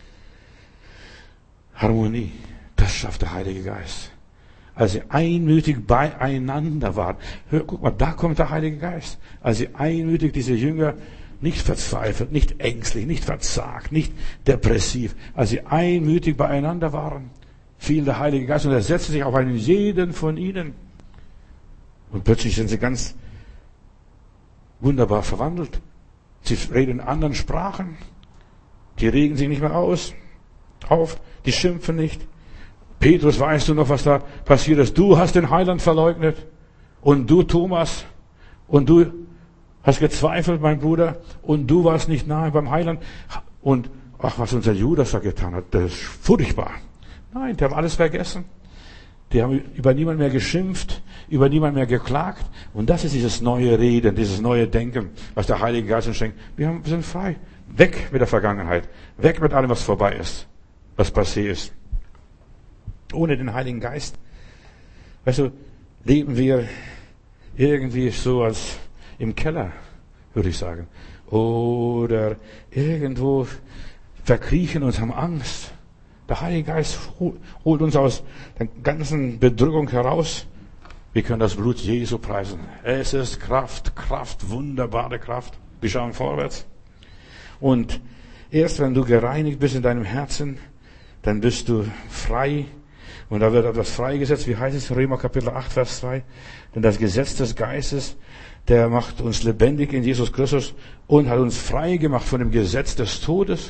Harmonie, das schafft der Heilige Geist. Als sie einmütig beieinander waren. Hör, guck mal, da kommt der Heilige Geist. Als sie einmütig, diese Jünger, nicht verzweifelt, nicht ängstlich, nicht verzagt, nicht depressiv. Als sie einmütig beieinander waren, fiel der Heilige Geist und er setzte sich auf einen jeden von ihnen. Und plötzlich sind sie ganz wunderbar verwandelt. Sie reden in anderen Sprachen. Die regen sich nicht mehr aus, auf, die schimpfen nicht. Petrus, weißt du noch, was da passiert ist? Du hast den Heiland verleugnet. Und du, Thomas, und du hast gezweifelt, mein Bruder, und du warst nicht nahe beim Heiland. Und, ach, was unser Judas da getan hat, das ist furchtbar. Nein, die haben alles vergessen. Die haben über niemanden mehr geschimpft, über niemanden mehr geklagt. Und das ist dieses neue Reden, dieses neue Denken, was der Heilige Geist uns schenkt. Wir, haben, wir sind frei. Weg mit der Vergangenheit. Weg mit allem, was vorbei ist, was passé ist. Ohne den Heiligen Geist, weißt du, leben wir irgendwie so als im Keller, würde ich sagen. Oder irgendwo verkriechen uns, haben Angst. Der Heilige Geist holt uns aus der ganzen Bedrückung heraus. Wir können das Blut Jesu preisen. Es ist Kraft, Kraft, wunderbare Kraft. Wir schauen vorwärts. Und erst wenn du gereinigt bist in deinem Herzen, dann bist du frei. Und da wird etwas freigesetzt. Wie heißt es? Römer Kapitel acht, Vers zwei. Denn das Gesetz des Geistes, der macht uns lebendig in Jesus Christus und hat uns frei gemacht von dem Gesetz des Todes.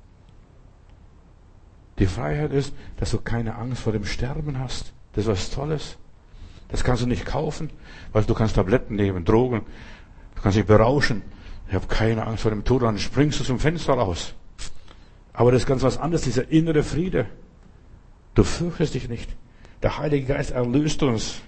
Die Freiheit ist, dass du keine Angst vor dem Sterben hast. Das ist was Tolles. Das kannst du nicht kaufen, weil du kannst Tabletten nehmen, Drogen. Du kannst dich berauschen. Ich habe keine Angst vor dem Tod. Dann springst du zum Fenster raus. Aber das ist ganz was anderes, dieser innere Friede. Du fürchtest dich nicht. Der Heilige Geist erlöst uns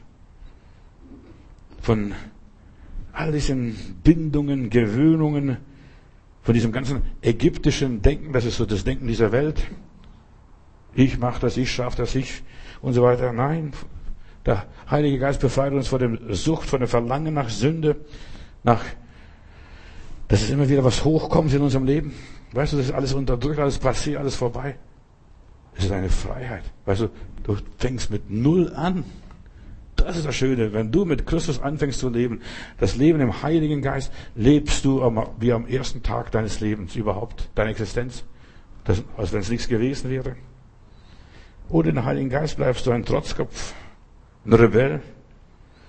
von all diesen Bindungen, Gewöhnungen, von diesem ganzen ägyptischen Denken. Das ist so das Denken dieser Welt. Ich mache das, ich schaffe das, ich und so weiter. Nein, der Heilige Geist befreit uns von der Sucht, von dem Verlangen nach Sünde, nach, dass es immer wieder was hochkommt in unserem Leben. Weißt du, das ist alles unterdrückt, alles passé, alles vorbei. Es ist eine Freiheit. Weißt du, du fängst mit Null an. Das ist das Schöne. Wenn du mit Christus anfängst zu leben, das Leben im Heiligen Geist, lebst du wie am ersten Tag deines Lebens überhaupt, deine Existenz. Das, als wenn es nichts gewesen wäre. Ohne den Heiligen Geist bleibst du ein Trotzkopf, ein Rebell,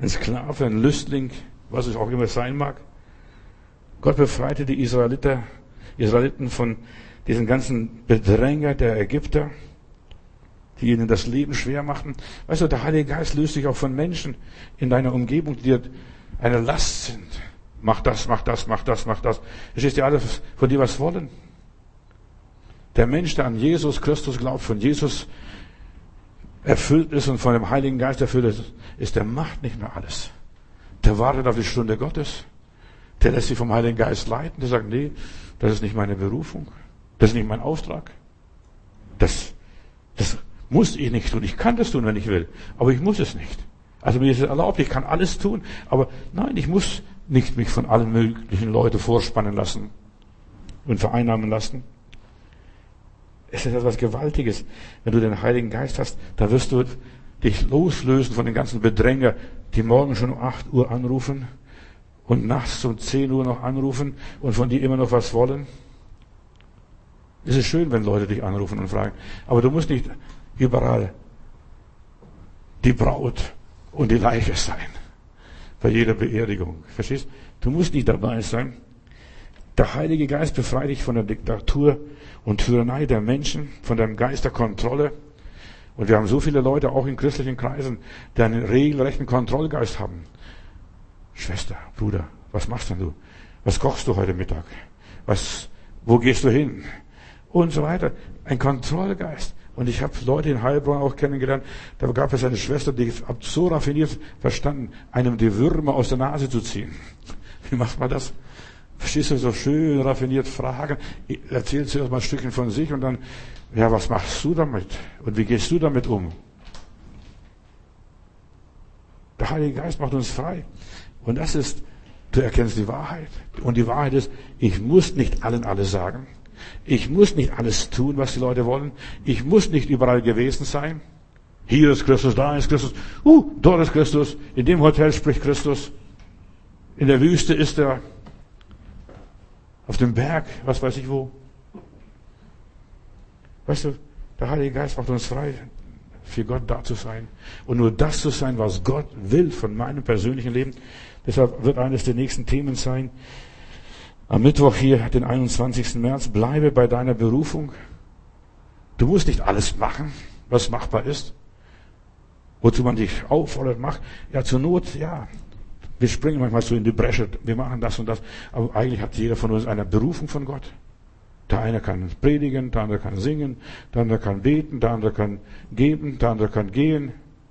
ein Sklave, ein Lüstling, was es auch immer sein mag. Gott befreite die Israeliter, Israeliten von diesen ganzen Bedränger der Ägypter, die ihnen das Leben schwer machten. Weißt du, der Heilige Geist löst sich auch von Menschen in deiner Umgebung, die dir eine Last sind. Mach das, mach das, mach das, mach das. Verstehst du, alle von dir was wollen? Der Mensch, der an Jesus Christus glaubt, von Jesus erfüllt ist und von dem Heiligen Geist erfüllt ist, ist, der macht nicht mehr alles. Der wartet auf die Stunde Gottes. Der lässt sich vom Heiligen Geist leiten. Der sagt, nee, das ist nicht meine Berufung. Das ist nicht mein Auftrag. Das, das muss ich nicht tun. Ich kann das tun, wenn ich will. Aber ich muss es nicht. Also mir ist es erlaubt, ich kann alles tun. Aber nein, ich muss nicht mich von allen möglichen Leuten vorspannen lassen und vereinnahmen lassen. Es ist etwas Gewaltiges. Wenn du den Heiligen Geist hast, dann wirst du dich loslösen von den ganzen Bedränger, die morgen schon um acht Uhr anrufen und nachts um zehn Uhr noch anrufen und von dir immer noch was wollen. Es ist schön, wenn Leute dich anrufen und fragen. Aber du musst nicht überall die Braut und die Leiche sein. Bei jeder Beerdigung. Verstehst? Du musst nicht dabei sein. Der Heilige Geist befreit dich von der Diktatur und Tyrannei der Menschen, von dem Geist der Kontrolle. Und wir haben so viele Leute, auch in christlichen Kreisen, die einen regelrechten Kontrollgeist haben. Schwester, Bruder, was machst denn du? Was kochst du heute Mittag? Was, wo gehst du hin? Und so weiter. Ein Kontrollgeist. Und ich habe Leute in Heilbronn auch kennengelernt, da gab es eine Schwester, die hat so raffiniert verstanden, einem die Würmer aus der Nase zu ziehen. Wie macht man das? Verstehst du, so schön raffiniert fragen, erzählt zuerst mal ein Stückchen von sich und dann, ja, was machst du damit? Und wie gehst du damit um? Der Heilige Geist macht uns frei. Und das ist, du erkennst die Wahrheit. Und die Wahrheit ist, ich muss nicht allen alles sagen. Ich muss nicht alles tun, was die Leute wollen. Ich muss nicht überall gewesen sein. Hier ist Christus, da ist Christus. Uh, dort ist Christus. In dem Hotel spricht Christus. In der Wüste ist er. Auf dem Berg, was weiß ich wo. Weißt du, der Heilige Geist macht uns frei, für Gott da zu sein. Und nur das zu sein, was Gott will von meinem persönlichen Leben. Deshalb wird eines der nächsten Themen sein, am Mittwoch hier, den einundzwanzigsten März, bleibe bei deiner Berufung. Du musst nicht alles machen, was machbar ist. Wozu man dich auffordert, macht. Ja, zur Not, ja. Wir springen manchmal so in die Bresche, wir machen das und das. Aber eigentlich hat jeder von uns eine Berufung von Gott. Der eine kann predigen, der andere kann singen, der andere kann beten, der andere kann geben, der andere kann gehen.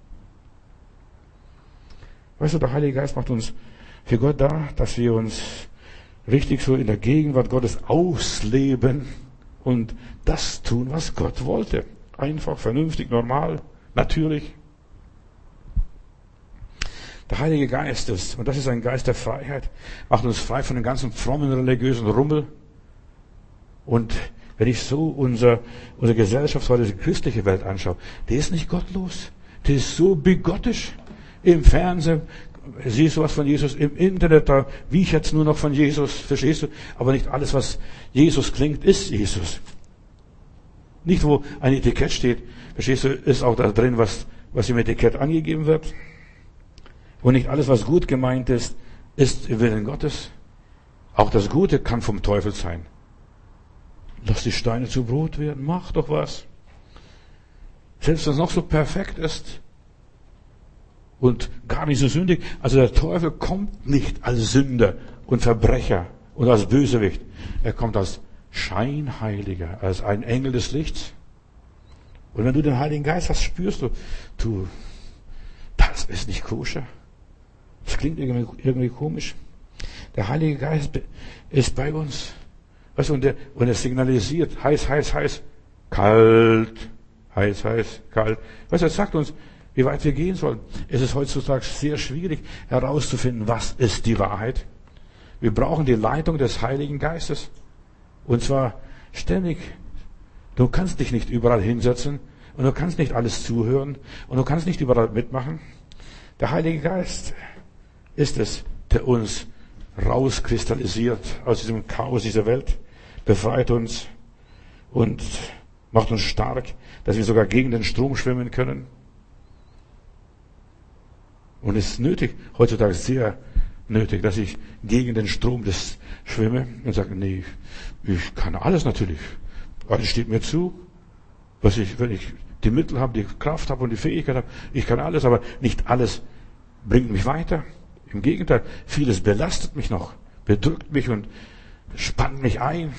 Weißt du, der Heilige Geist macht uns für Gott da, dass wir uns richtig so in der Gegenwart Gottes ausleben und das tun, was Gott wollte. Einfach, vernünftig, normal, natürlich. Der Heilige Geist ist, und das ist ein Geist der Freiheit, macht uns frei von dem ganzen frommen religiösen Rummel. Und wenn ich so unser, unsere Gesellschaft, heute die christliche Welt anschaue, die ist nicht gottlos. Die ist so bigottisch. Im Fernsehen siehst du was von Jesus, im Internet, da wie ich jetzt nur noch von Jesus, verstehst du? Aber nicht alles, was Jesus klingt, ist Jesus. Nicht, wo ein Etikett steht, verstehst du, ist auch da drin, was, was im Etikett angegeben wird. Und nicht alles, was gut gemeint ist, ist im Willen Gottes. Auch das Gute kann vom Teufel sein. Lass die Steine zu Brot werden, mach doch was. Selbst wenn es noch so perfekt ist und gar nicht so sündig. Also der Teufel kommt nicht als Sünder und Verbrecher und als Bösewicht. Er kommt als Scheinheiliger, als ein Engel des Lichts. Und wenn du den Heiligen Geist hast, spürst du, du, das ist nicht koscher. Das klingt irgendwie, irgendwie komisch. Der Heilige Geist ist bei uns. Weißt du, und, der, und er signalisiert, heiß, heiß, heiß, kalt, heiß, heiß, kalt. Weißt du, er sagt uns, wie weit wir gehen sollen. Es ist heutzutage sehr schwierig herauszufinden, was ist die Wahrheit. Wir brauchen die Leitung des Heiligen Geistes. Und zwar ständig. Du kannst dich nicht überall hinsetzen und du kannst nicht alles zuhören und du kannst nicht überall mitmachen. Der Heilige Geist ist es, der uns rauskristallisiert aus diesem Chaos dieser Welt, befreit uns und macht uns stark, dass wir sogar gegen den Strom schwimmen können. Und es ist nötig, heutzutage sehr nötig, dass ich gegen den Strom des schwimme und sage, nee, ich kann alles natürlich. Alles steht mir zu. Was ich, wenn ich die Mittel habe, die Kraft habe und die Fähigkeit habe, ich kann alles, aber nicht alles bringt mich weiter. Im Gegenteil, vieles belastet mich noch, bedrückt mich und spannt mich ein.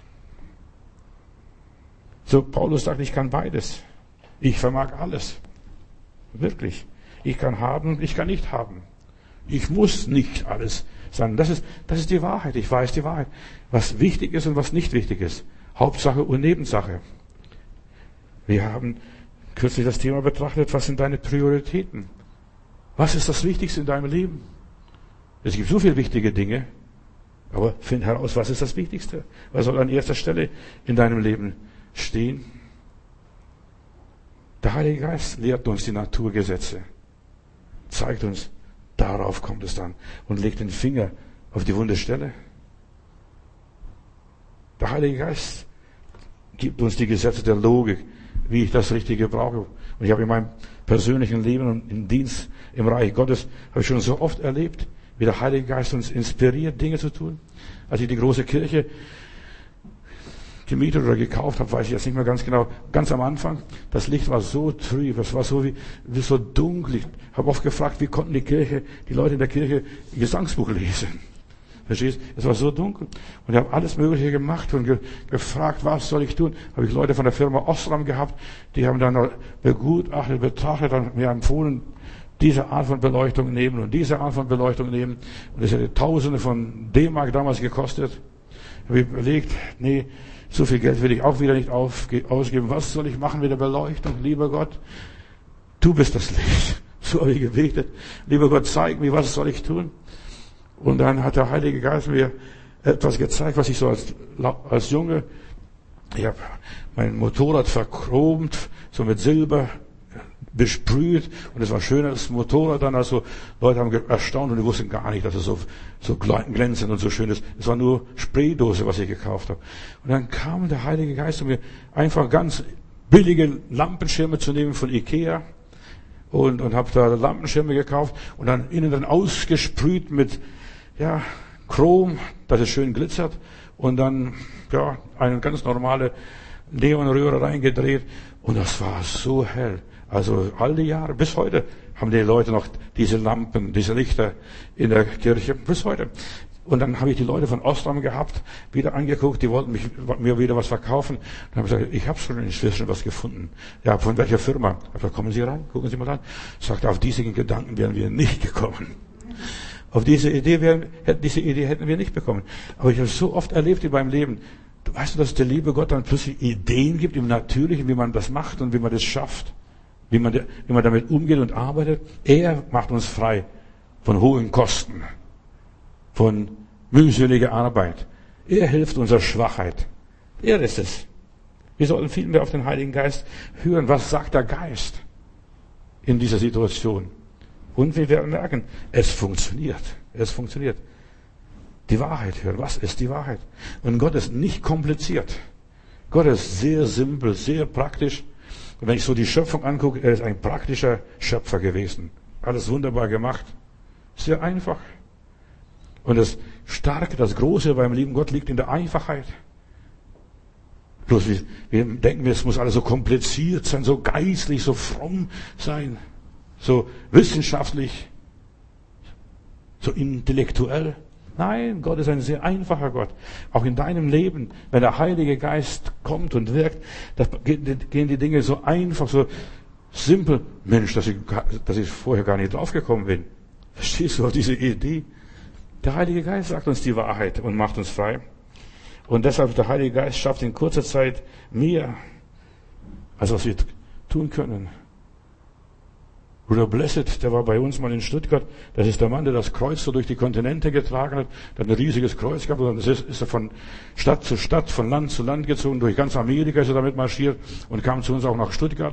So, Paulus sagt, ich kann beides. Ich vermag alles. Wirklich. Ich kann haben, ich kann nicht haben. Ich muss nicht alles sein. Das ist, das ist die Wahrheit. Ich weiß die Wahrheit. Was wichtig ist und was nicht wichtig ist. Hauptsache und Nebensache. Wir haben kürzlich das Thema betrachtet, was sind deine Prioritäten? Was ist das Wichtigste in deinem Leben? Es gibt so viele wichtige Dinge, aber find heraus, was ist das Wichtigste? Was soll an erster Stelle in deinem Leben stehen? Der Heilige Geist lehrt uns die Naturgesetze, zeigt uns, darauf kommt es dann und legt den Finger auf die wunde Stelle. Der Heilige Geist gibt uns die Gesetze der Logik, wie ich das Richtige brauche. Und ich habe in meinem persönlichen Leben und im Dienst im Reich Gottes habe ich schon so oft erlebt, wie der Heilige Geist uns inspiriert, Dinge zu tun. Als ich die große Kirche gemietet oder gekauft habe, weiß ich jetzt nicht mehr ganz genau, ganz am Anfang, das Licht war so trüb, es war so wie, wie so dunkel. Ich habe oft gefragt, wie konnten die Kirche, die Leute in der Kirche Gesangsbuch lesen? Verstehst? Es war so dunkel. Und ich habe alles Mögliche gemacht und ge gefragt, was soll ich tun? Habe ich Leute von der Firma Osram gehabt, die haben dann begutachtet, betrachtet und mir empfohlen, diese Art von Beleuchtung nehmen und diese Art von Beleuchtung nehmen. Und das hätte Tausende von D-Mark damals gekostet. Ich habe überlegt, nee, so viel Geld will ich auch wieder nicht ausgeben. Was soll ich machen mit der Beleuchtung? Lieber Gott, du bist das Licht. So habe ich gebetet. Lieber Gott, zeig mir, was soll ich tun? Und dann hat der Heilige Geist mir etwas gezeigt, was ich so als, als Junge, ich habe mein Motorrad verchromt, so mit Silber besprüht, und es war schönes Motorrad dann, also Leute haben erstaunt und die wussten gar nicht, dass es so, so glänzend und so schön ist. Es war nur Spraydose, was ich gekauft habe. Und dann kam der Heilige Geist, um mir einfach ganz billige Lampenschirme zu nehmen von Ikea, und, und habe da Lampenschirme gekauft und dann innen dann ausgesprüht mit, ja, Chrom, dass es schön glitzert, und dann, ja, eine ganz normale Neonröhre reingedreht, und das war so hell. Also all die Jahre, bis heute, haben die Leute noch diese Lampen, diese Lichter in der Kirche, bis heute. Und dann habe ich die Leute von Osram gehabt, wieder angeguckt, die wollten mich, mir wieder was verkaufen. Dann habe ich gesagt, ich habe schon inzwischen was gefunden. Ja, von welcher Firma? Ich habe gesagt, kommen Sie rein, gucken Sie mal an. Sagte, auf diese Gedanken wären wir nicht gekommen. Auf diese Idee wären, diese Idee hätten wir nicht bekommen. Aber ich habe es so oft erlebt in meinem Leben. Weißt du, dass der liebe Gott dann plötzlich Ideen gibt im Natürlichen, wie man das macht und wie man das schafft? Wie man, wie man damit umgeht und arbeitet. Er macht uns frei von hohen Kosten, von mühseliger Arbeit. Er hilft unserer Schwachheit. Er ist es. Wir sollten viel mehr auf den Heiligen Geist hören. Was sagt der Geist in dieser Situation? Und wir werden merken, es funktioniert. Es funktioniert. Die Wahrheit hören. Was ist die Wahrheit? Und Gott ist nicht kompliziert. Gott ist sehr simpel, sehr praktisch. Und wenn ich so die Schöpfung angucke, er ist ein praktischer Schöpfer gewesen. Alles wunderbar gemacht. Sehr einfach. Und das Starke, das Große beim lieben Gott liegt in der Einfachheit. Bloß wir, wir denken, es muss alles so kompliziert sein, so geistlich, so fromm sein, so wissenschaftlich, so intellektuell. Nein, Gott ist ein sehr einfacher Gott. Auch in deinem Leben, wenn der Heilige Geist kommt und wirkt, da gehen die Dinge so einfach, so simpel. Mensch, dass ich, dass ich vorher gar nicht draufgekommen bin. Verstehst du auch diese Idee? Der Heilige Geist sagt uns die Wahrheit und macht uns frei. Und deshalb, der Heilige Geist schafft in kurzer Zeit mehr, als was wir tun können. Bruder Blessed, der war bei uns mal in Stuttgart. Das ist der Mann, der das Kreuz so durch die Kontinente getragen hat. Der hat ein riesiges Kreuz gehabt. Und dann ist er von Stadt zu Stadt, von Land zu Land gezogen. Durch ganz Amerika ist er damit marschiert und kam zu uns auch nach Stuttgart.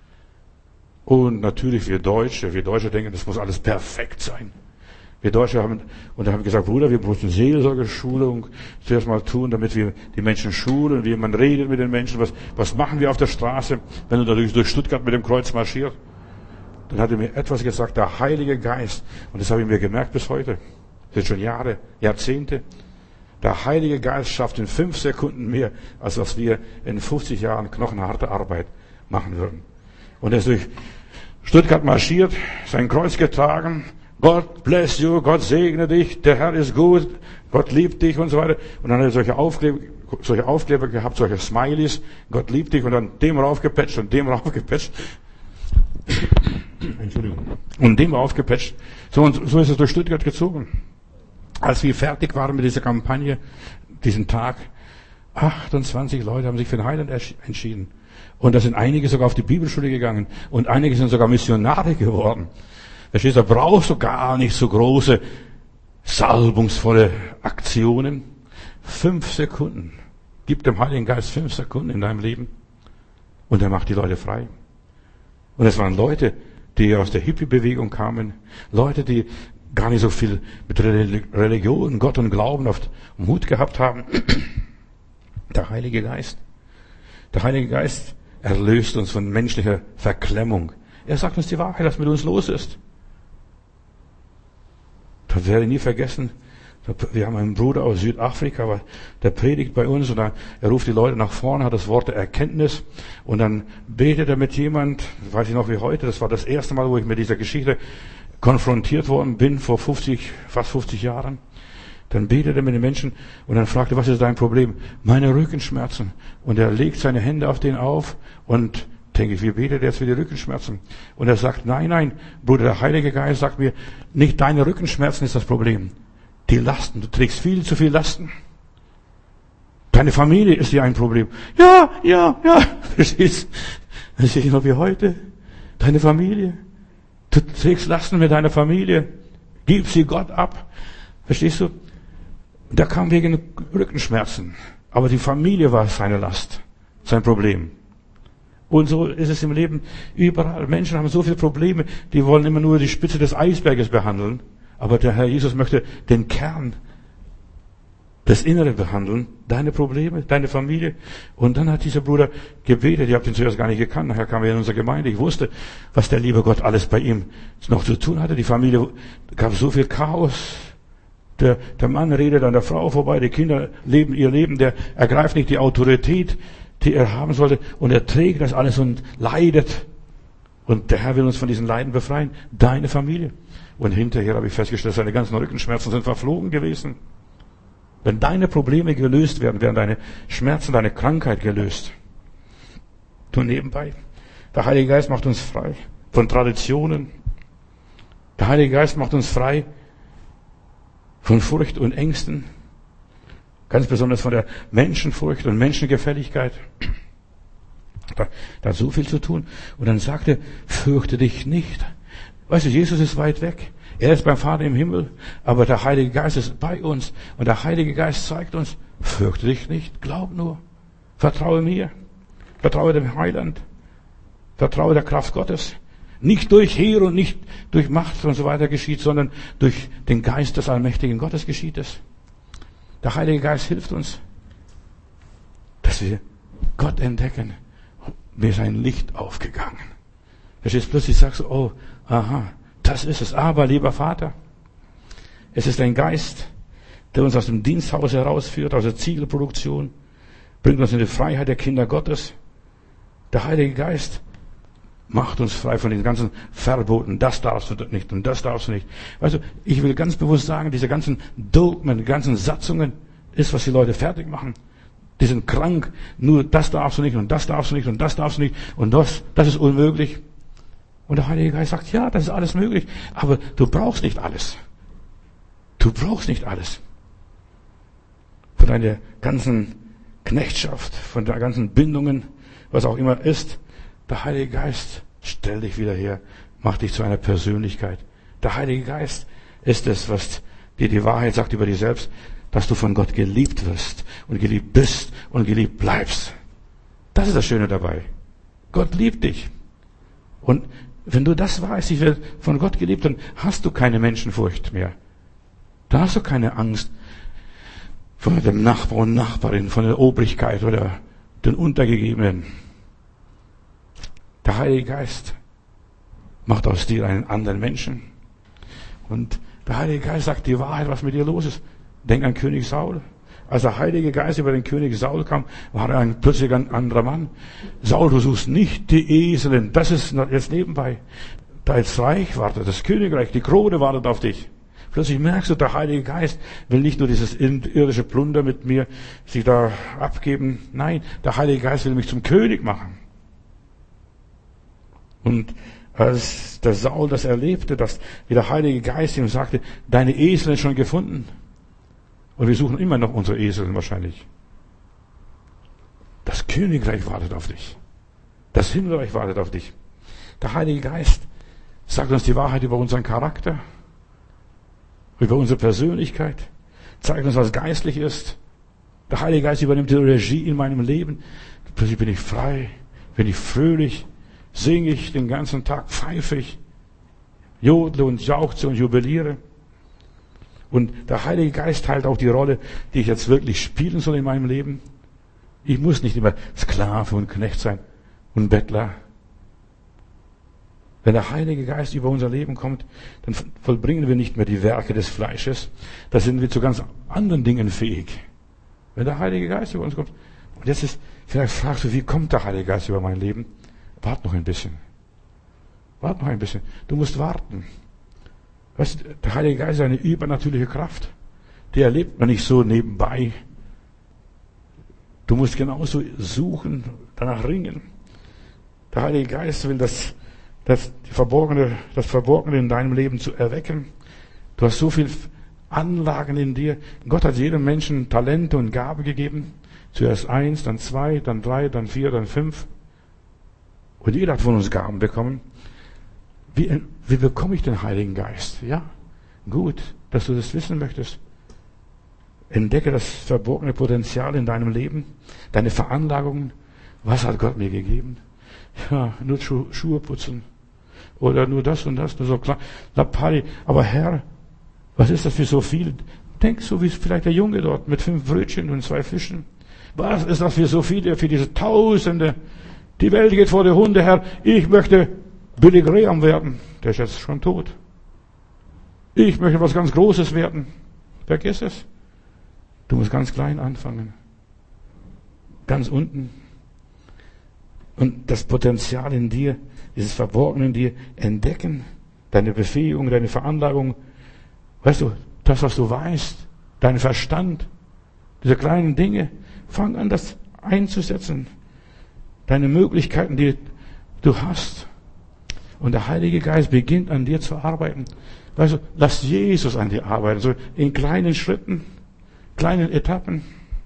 Und natürlich wir Deutsche, wir Deutsche denken, das muss alles perfekt sein. Wir Deutsche haben, und da haben wir gesagt, Bruder, wir müssen Seelsorgerschulung zuerst mal tun, damit wir die Menschen schulen, wie man redet mit den Menschen. Was, was machen wir auf der Straße, wenn du da durch, durch Stuttgart mit dem Kreuz marschierst? dann hat er mir etwas gesagt, der Heilige Geist. Und das habe ich mir gemerkt bis heute. Das sind schon Jahre, Jahrzehnte. Der Heilige Geist schafft in fünf Sekunden mehr, als was wir in fünfzig Jahren knochenharte Arbeit machen würden. Und er ist durch Stuttgart marschiert, sein Kreuz getragen. Gott bless you, Gott segne dich, der Herr ist gut, Gott liebt dich und so weiter. Und dann hat er solche Aufkleber, solche Aufkleber gehabt, solche Smileys, Gott liebt dich und dann dem raufgepatcht und dem raufgepatcht. Entschuldigung. Und dem raufgepatcht. So und so ist es durch Stuttgart gezogen. Als wir fertig waren mit dieser Kampagne, diesen Tag, achtundzwanzig Leute haben sich für den Heiland entschieden. Und da sind einige sogar auf die Bibelschule gegangen und einige sind sogar Missionare geworden. Verstehst du, da brauchst du gar nicht so große, salbungsvolle Aktionen. Fünf Sekunden. Gib dem Heiligen Geist fünf Sekunden in deinem Leben und er macht die Leute frei. Und es waren Leute, die aus der Hippie-Bewegung kamen, Leute, die gar nicht so viel mit Religion, Gott und Glauben auf dem Hut gehabt haben. Der Heilige Geist. Der Heilige Geist erlöst uns von menschlicher Verklemmung. Er sagt uns die Wahrheit, was mit uns los ist. Das werde ich nie vergessen. Wir haben einen Bruder aus Südafrika, der predigt bei uns und er ruft die Leute nach vorne, hat das Wort der Erkenntnis und dann betet er mit jemand, weiß ich noch wie heute, das war das erste Mal, wo ich mit dieser Geschichte konfrontiert worden bin, vor fünfzig, fast fünfzig Jahren. Dann betet er mit den Menschen und dann fragt er, was ist dein Problem? Meine Rückenschmerzen. Und er legt seine Hände auf den auf und denke ich, wie betet er jetzt für die Rückenschmerzen? Und er sagt, nein, nein, Bruder, der Heilige Geist sagt mir, nicht deine Rückenschmerzen ist das Problem. Die Lasten, du trägst viel zu viel Lasten. Deine Familie ist dir ein Problem. Ja, ja, ja, verstehst du? Das sehe ich noch wie heute. Deine Familie. Du trägst Lasten mit deiner Familie. Gib sie Gott ab. Verstehst du? Da kam wegen Rückenschmerzen. Aber die Familie war seine Last, sein Problem. Und so ist es im Leben überall. Menschen haben so viele Probleme, die wollen immer nur die Spitze des Eisberges behandeln. Aber der Herr Jesus möchte den Kern, das Innere behandeln, deine Probleme, deine Familie. Und dann hat dieser Bruder gebetet, ich habe ihn zuerst gar nicht gekannt, nachher kam er in unsere Gemeinde, ich wusste, was der liebe Gott alles bei ihm noch zu tun hatte. Die Familie gab so viel Chaos. Der, der Mann redet an der Frau vorbei, die Kinder leben ihr Leben, der ergreift nicht die Autorität, die er haben sollte, und er trägt das alles und leidet. Und der Herr will uns von diesen Leiden befreien. Deine Familie. Und hinterher habe ich festgestellt, seine ganzen Rückenschmerzen sind verflogen gewesen. Wenn deine Probleme gelöst werden, werden deine Schmerzen, deine Krankheit gelöst. Du nebenbei. Der Heilige Geist macht uns frei von Traditionen. Der Heilige Geist macht uns frei von Furcht und Ängsten. Ganz besonders von der Menschenfurcht und Menschengefälligkeit. Da, da hat so viel zu tun. Und dann sagte, fürchte dich nicht. Weißt du, Jesus ist weit weg. Er ist beim Vater im Himmel, aber der Heilige Geist ist bei uns. Und der Heilige Geist zeigt uns, fürchte dich nicht, glaub nur. Vertraue mir. Vertraue dem Heiland. Vertraue der Kraft Gottes. Nicht durch Heer und nicht durch Macht und so weiter geschieht, sondern durch den Geist des allmächtigen Gottes geschieht es. Der Heilige Geist hilft uns, dass wir Gott entdecken. Mir ist ein Licht aufgegangen. Verstehst du, plötzlich sagst du, oh, aha, das ist es. Aber, lieber Vater, es ist ein Geist, der uns aus dem Diensthaus herausführt, aus der Zielproduktion, bringt uns in die Freiheit der Kinder Gottes. Der Heilige Geist macht uns frei von den ganzen Verboten. Das darfst du nicht und das darfst du nicht. Weißt du, ich will ganz bewusst sagen, diese ganzen Dogmen, die ganzen Satzungen, ist, was die Leute fertig machen. Die sind krank. Nur das darfst du nicht und das darfst du nicht und das darfst du nicht und das, das ist unmöglich. Und der Heilige Geist sagt, ja, das ist alles möglich, aber du brauchst nicht alles. Du brauchst nicht alles. Von deiner ganzen Knechtschaft, von deinen ganzen Bindungen, was auch immer ist, der Heilige Geist, stell dich wieder her, mach dich zu einer Persönlichkeit. Der Heilige Geist ist es, was dir die Wahrheit sagt über dich selbst, dass du von Gott geliebt wirst und geliebt bist und geliebt bleibst. Das ist das Schöne dabei. Gott liebt dich. Und wenn du das weißt, ich werde von Gott geliebt, dann hast du keine Menschenfurcht mehr. Dann hast du keine Angst vor dem Nachbar und Nachbarin, von der Obrigkeit oder den Untergegebenen. Der Heilige Geist macht aus dir einen anderen Menschen. Und der Heilige Geist sagt die Wahrheit, was mit dir los ist. Denk an König Saul. Als der Heilige Geist über den König Saul kam, war er ein, plötzlich ein anderer Mann. Saul, du suchst nicht die Eselin. Das ist jetzt nebenbei. Das Reich wartet, das Königreich, die Krone wartet auf dich. Plötzlich merkst du, der Heilige Geist will nicht nur dieses irdische Plunder mit mir sich da abgeben. Nein, der Heilige Geist will mich zum König machen. Und als der Saul das erlebte, dass wie der Heilige Geist ihm sagte, deine Eselin ist schon gefunden. Und wir suchen immer noch unsere Eseln wahrscheinlich. Das Königreich wartet auf dich. Das Himmelreich wartet auf dich. Der Heilige Geist sagt uns die Wahrheit über unseren Charakter, über unsere Persönlichkeit, zeigt uns, was geistlich ist. Der Heilige Geist übernimmt die Regie in meinem Leben. Plötzlich bin ich frei, bin ich fröhlich, singe ich den ganzen Tag, pfeife ich, jodle und jauchze und jubiliere. Und der Heilige Geist teilt auch die Rolle, die ich jetzt wirklich spielen soll in meinem Leben. Ich muss nicht immer Sklave und Knecht sein und Bettler. Wenn der Heilige Geist über unser Leben kommt, dann vollbringen wir nicht mehr die Werke des Fleisches. Da sind wir zu ganz anderen Dingen fähig. Wenn der Heilige Geist über uns kommt. Und jetzt ist, vielleicht fragst du, wie kommt der Heilige Geist über mein Leben? Wart noch ein bisschen. Wart noch ein bisschen. Du musst warten. Weißt du, der Heilige Geist ist eine übernatürliche Kraft. Die erlebt man nicht so nebenbei. Du musst genauso suchen, danach ringen. Der Heilige Geist will das, das, die Verborgene, das Verborgene in deinem Leben zu erwecken. Du hast so viel Anlagen in dir. Gott hat jedem Menschen Talente und Gaben gegeben. Zuerst eins, dann zwei, dann drei, dann vier, dann fünf. Und jeder hat von uns Gaben bekommen. Wie, wie bekomme ich den Heiligen Geist? Ja, gut, dass du das wissen möchtest. Entdecke das verborgene Potenzial in deinem Leben, deine Veranlagungen. Was hat Gott mir gegeben? Ja, nur Schu- Schuhe putzen. Oder nur das und das, nur so klar. Lapali. Aber Herr, was ist das für so viel? Denk so wie vielleicht der Junge dort mit fünf Brötchen und zwei Fischen. Was ist das für so viele, für diese Tausende? Die Welt geht vor die Hunde, Herr. Ich möchte Billy Graham werden. Der ist jetzt schon tot. Ich möchte was ganz Großes werden. Vergiss es. Du musst ganz klein anfangen. Ganz unten. Und das Potenzial in dir, dieses Verborgene in dir entdecken. Deine Befähigung, deine Veranlagung. Weißt du, das, was du weißt, dein Verstand, diese kleinen Dinge, fang an, das einzusetzen. Deine Möglichkeiten, die du hast. Und der Heilige Geist beginnt an dir zu arbeiten. Weißt du, lass Jesus an dir arbeiten, so in kleinen Schritten, kleinen Etappen.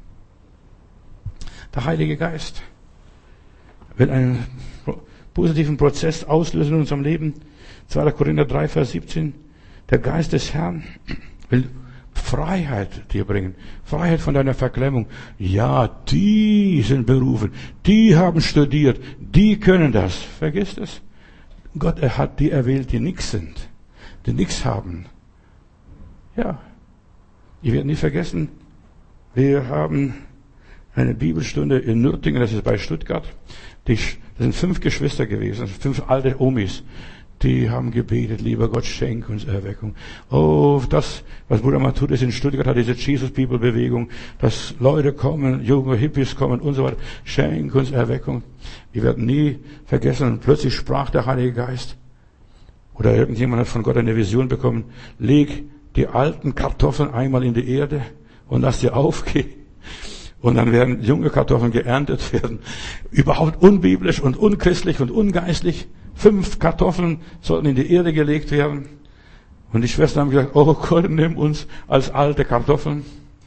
Der Heilige Geist will einen positiven Prozess auslösen in unserem Leben. zweiter Korinther drei, Vers siebzehn. Der Geist des Herrn will Freiheit dir bringen. Freiheit von deiner Verklemmung. Ja, die sind berufen. Die haben studiert. Die können das. Vergiss es. Gott, er hat die erwählt, die nichts sind. Die nichts haben. Ja. Ich werde nie vergessen, wir haben eine Bibelstunde in Nürtingen, das ist bei Stuttgart. Die, das sind fünf Geschwister gewesen, fünf alte Omis. Die haben gebetet, lieber Gott, schenk uns Erweckung. Oh, das, was Bruder Matthäus in Stuttgart hat, diese Jesus-People-Bewegung, dass Leute kommen, junge Hippies kommen und so weiter. Schenk uns Erweckung. Wir werden nie vergessen, und plötzlich sprach der Heilige Geist. Oder irgendjemand hat von Gott eine Vision bekommen. Leg die alten Kartoffeln einmal in die Erde und lass sie aufgehen. Und dann werden junge Kartoffeln geerntet werden. Überhaupt unbiblisch und unchristlich und ungeistlich. Fünf Kartoffeln sollten in die Erde gelegt werden. Und die Schwestern haben gesagt, oh Gott, nimm uns als alte Kartoffeln.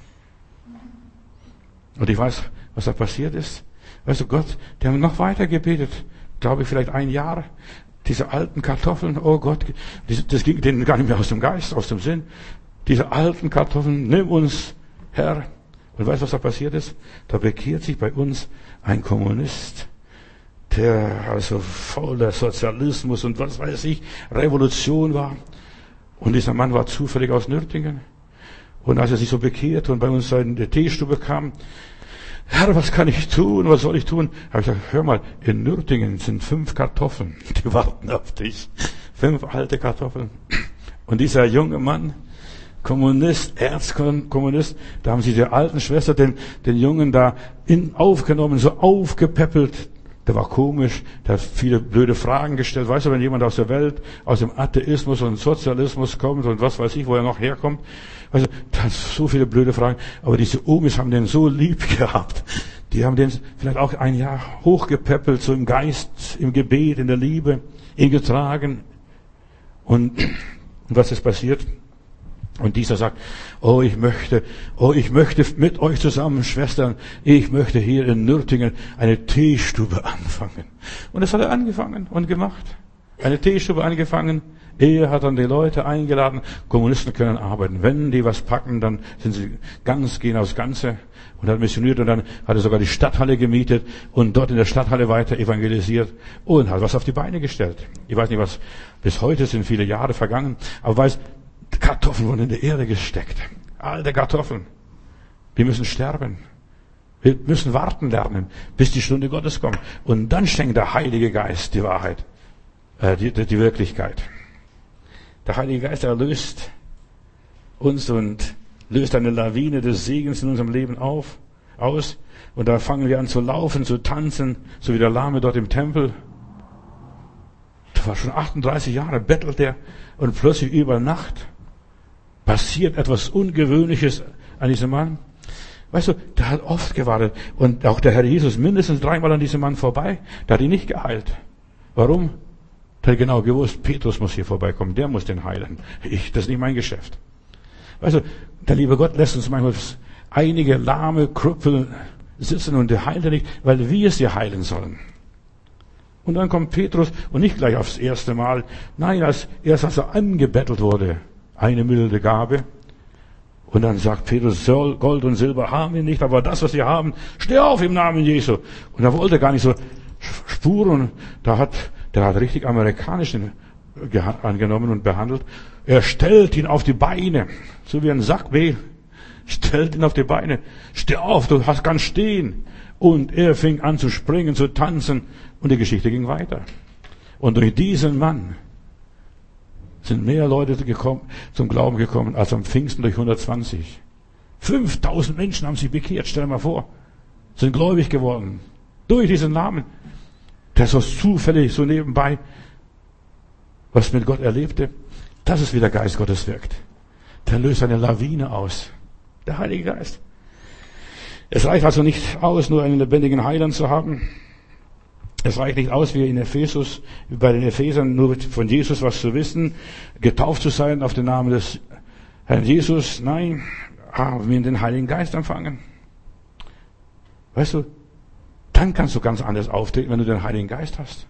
Und ich weiß, was da passiert ist. Weißt du, Gott, die haben noch weiter gebetet. Glaube ich, vielleicht ein Jahr. Diese alten Kartoffeln, oh Gott, das ging denen gar nicht mehr aus dem Geist, aus dem Sinn. Diese alten Kartoffeln, nimm uns, Herr. Und weißt du, was da passiert ist? Da bekehrt sich bei uns ein Kommunist, der also voller Sozialismus und was weiß ich, Revolution war. Und dieser Mann war zufällig aus Nürtingen. Und als er sich so bekehrte und bei uns in die Teestube kam, Herr, was kann ich tun? Was soll ich tun? Habe ich gesagt, hör mal, in Nürtingen sind fünf Kartoffeln, die warten auf dich. Fünf alte Kartoffeln. Und dieser junge Mann, Kommunist, Erzkommunist, da haben sie der alten Schwester den, den Jungen da in, aufgenommen, so aufgepäppelt. Der war komisch, der hat viele blöde Fragen gestellt. Weißt du, wenn jemand aus der Welt, aus dem Atheismus und Sozialismus kommt und was weiß ich, wo er noch herkommt, weißt du, da hat so viele blöde Fragen. Aber diese Omis haben den so lieb gehabt. Die haben den vielleicht auch ein Jahr hochgepäppelt, so im Geist, im Gebet, in der Liebe, ihn getragen. Und, und was ist passiert? Und dieser sagt, oh, ich möchte, oh, ich möchte mit euch zusammen, Schwestern, ich möchte hier in Nürtingen eine Teestube anfangen. Und das hat er angefangen und gemacht. Eine Teestube angefangen. Er hat dann die Leute eingeladen. Kommunisten können arbeiten. Wenn die was packen, dann sind sie ganz, gehen aufs Ganze. Und hat missioniert und dann hat er sogar die Stadthalle gemietet und dort in der Stadthalle weiter evangelisiert und hat was auf die Beine gestellt. Ich weiß nicht, was bis heute sind viele Jahre vergangen, aber weiß, Kartoffeln wurden in die Erde gesteckt. Alte Kartoffeln. Wir müssen sterben. Wir müssen warten lernen, bis die Stunde Gottes kommt. Und dann schenkt der Heilige Geist die Wahrheit, äh, die, die Wirklichkeit. Der Heilige Geist erlöst uns und löst eine Lawine des Segens in unserem Leben auf, aus. Und da fangen wir an zu laufen, zu tanzen, so wie der Lahme dort im Tempel. Das war schon achtunddreißig Jahre, bettelt er. Und plötzlich über Nacht passiert etwas Ungewöhnliches an diesem Mann. Weißt du, der hat oft gewartet. Und auch der Herr Jesus mindestens dreimal an diesem Mann vorbei. Der hat ihn nicht geheilt. Warum? Der hat genau gewusst, Petrus muss hier vorbeikommen. Der muss den heilen. Ich, das ist nicht mein Geschäft. Weißt du, der liebe Gott lässt uns manchmal einige lahme Krüppel sitzen und der heilt er nicht, weil wir sie heilen sollen. Und dann kommt Petrus und nicht gleich aufs erste Mal. Nein, als, erst als er angebettelt wurde, eine milde Gabe. Und dann sagt Petrus, Gold und Silber haben wir nicht, aber das, was wir haben, steh auf im Namen Jesu. Und er wollte gar nicht so Spuren. Da hat, der hat richtig amerikanisch angenommen und behandelt. Er stellt ihn auf die Beine, so wie ein Sackmehl. Stellt ihn auf die Beine. Steh auf, du hast kannst stehen. Und er fing an zu springen, zu tanzen. Und die Geschichte ging weiter. Und durch diesen Mann sind mehr Leute gekommen, zum Glauben gekommen, als am Pfingsten durch hundertzwanzig. fünftausend Menschen haben sich bekehrt, stell dir mal vor. Sind gläubig geworden. Durch diesen Namen. Der so zufällig, so nebenbei, was mit Gott erlebte. Das ist, wie der Geist Gottes wirkt. Der löst eine Lawine aus. Der Heilige Geist. Es reicht also nicht aus, nur einen lebendigen Heiland zu haben. Es reicht nicht aus, wie in Ephesus, bei den Ephesern nur von Jesus was zu wissen, getauft zu sein auf den Namen des Herrn Jesus. Nein, haben wir den Heiligen Geist empfangen. Weißt du, dann kannst du ganz anders auftreten, wenn du den Heiligen Geist hast.